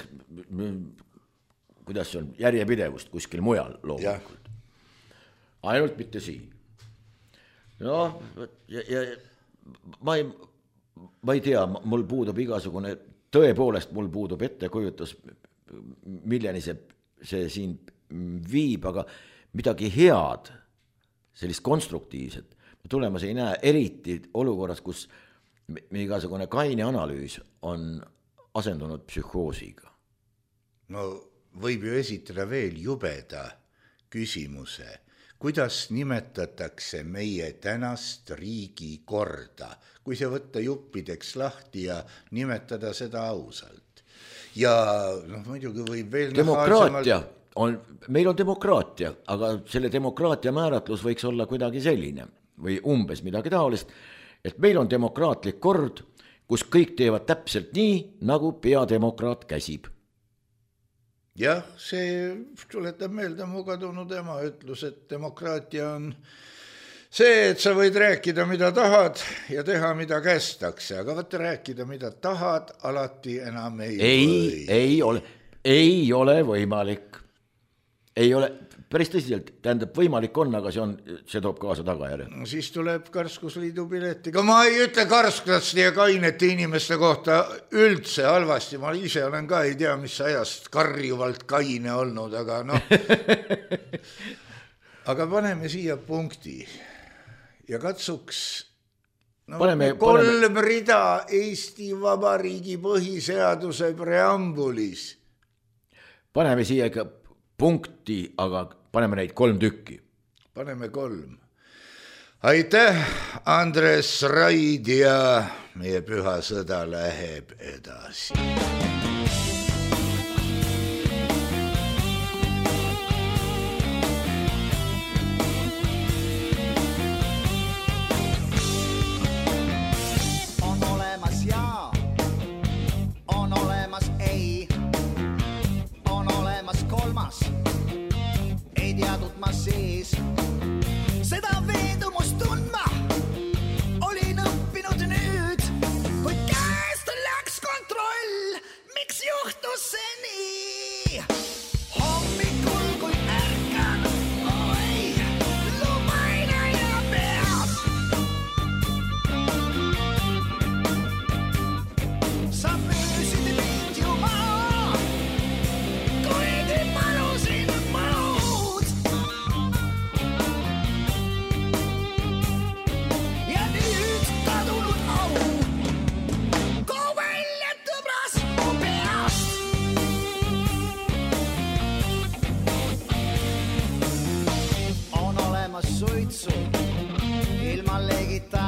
D: kuidas see on, järjepidevust kuskil mujal loomulikult. Ainult mitte siin. No, ja, ja ma, ei, ma ei tea, mul puudub igasugune, tõepoolest mul puudub ettekujutus, milleni see, see siin viib, aga midagi head, sellist konstruktiivset, tulemas ei näe, eriti olukorras, kus igasugune kaine analüüs on asendunud psühhoosiga.
C: No võib ju esitada veel jubeda küsimuse. Kuidas nimetatakse meie tänast riigi korda, kui see võtta juppideks lahti ja nimetada seda ausalt. Ja noh, muidugi võib veel
D: demokraatia on, meil on demokraatia, aga selle demokraatia määratlus võiks olla kuidagi selline või umbes midagi taolist, et meil on demokraatlik kord, kus kõik teevad täpselt nii, nagu peademokraat käsib.
C: Jah, see tuletab meelde mu kadunud ema ütlus, et demokraatia on see, et sa võid rääkida, mida tahad ja teha, mida kästakse, aga võtta rääkida, mida tahad, alati enam ei
D: ei,
C: või.
D: Ei ole, ei ole võimalik. ei ole päris tõsiselt, tähendab võimalik on, aga see on, see toob kaasa tagajärje.
C: Siis tuleb Karskusliidu piletiga. Ma ei ütle karsklasti ja kainete inimeste kohta üldse halvasti. Ma ise olen ka, ei tea, mis ajast karjuvalt kaine olnud, aga noh. Aga paneme siia punkti ja katsuks no, paneme, kolm paneme... rida Eesti Vabariigi põhiseaduse preambulis.
D: Paneme siia ikka punkti, aga paneme neid kolm tükki.
C: Paneme kolm. Aitäh, Andres Raid ja meie püha sõda läheb edasi.
E: On olemas ja, on olemas ei, on olemas kolmas. Ei teadnud ma siis seda veendumust tundma. Olin õppinud nüüd, kui käest läks kontroll. Miks juhtus see nii? Hommikul kui ärkan, oi, lumaina ja peas. Sa müüsid mind ju maa, kuigi palusin muud. Ja nüüd kadunud au, koo välja tõbras mu peast. On olemas suitsu ilma legita.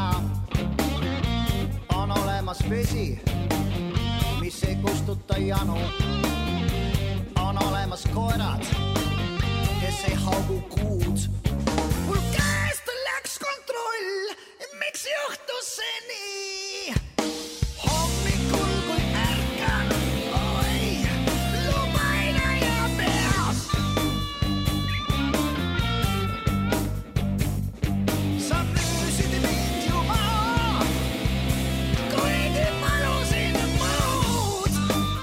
E: On olemas vesi, mis ei kustuta janu. On olemas koerad, kes ei haugu kuud. Mul käest läks kontroll, miks juhtus see nii? Hommikul kui ärkan, oi, lumaina ja peas. Sa müüsid mind ju maa, kuigi palusin muud.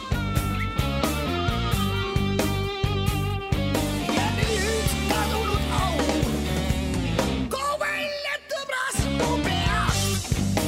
E: Ja nüüd kadunud au, koo välja tõbras mu peast.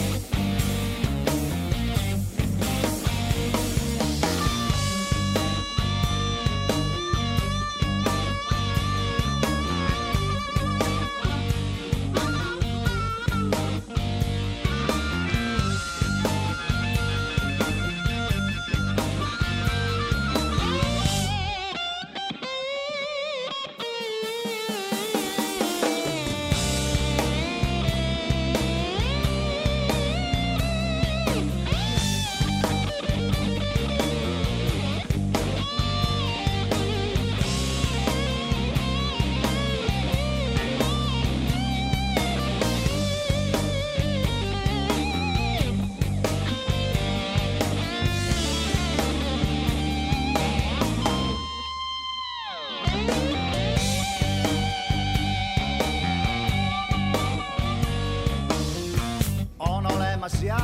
E: On olemas ja,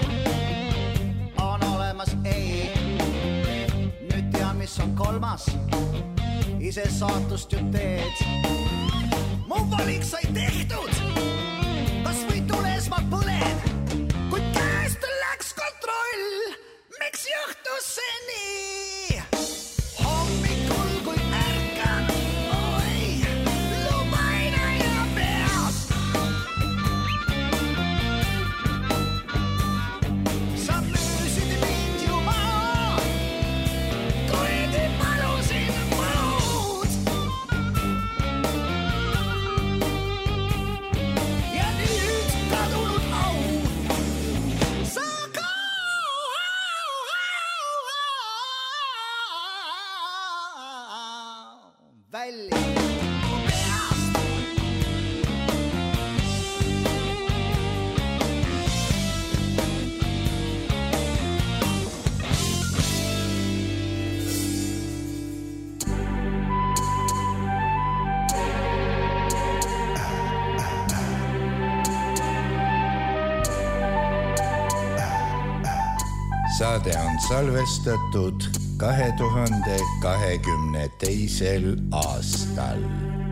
E: on olemas ei. Nüüd tean, mis on kolmas, ise saatust ju teed. Mu valik sai tehtud, kas või tules ma põlen. Kui käest läks kontroll, miks juhtus see nii? Hommikul kui ärkan, oi, lumaina ja peas. Sa müüsid mind ju maa, kuigi palusin muud. Ja nüüd kadunud au, sa kao välja mu peast.
C: Saade on salvestatud kahe tuhande kahekümne teisel aastal.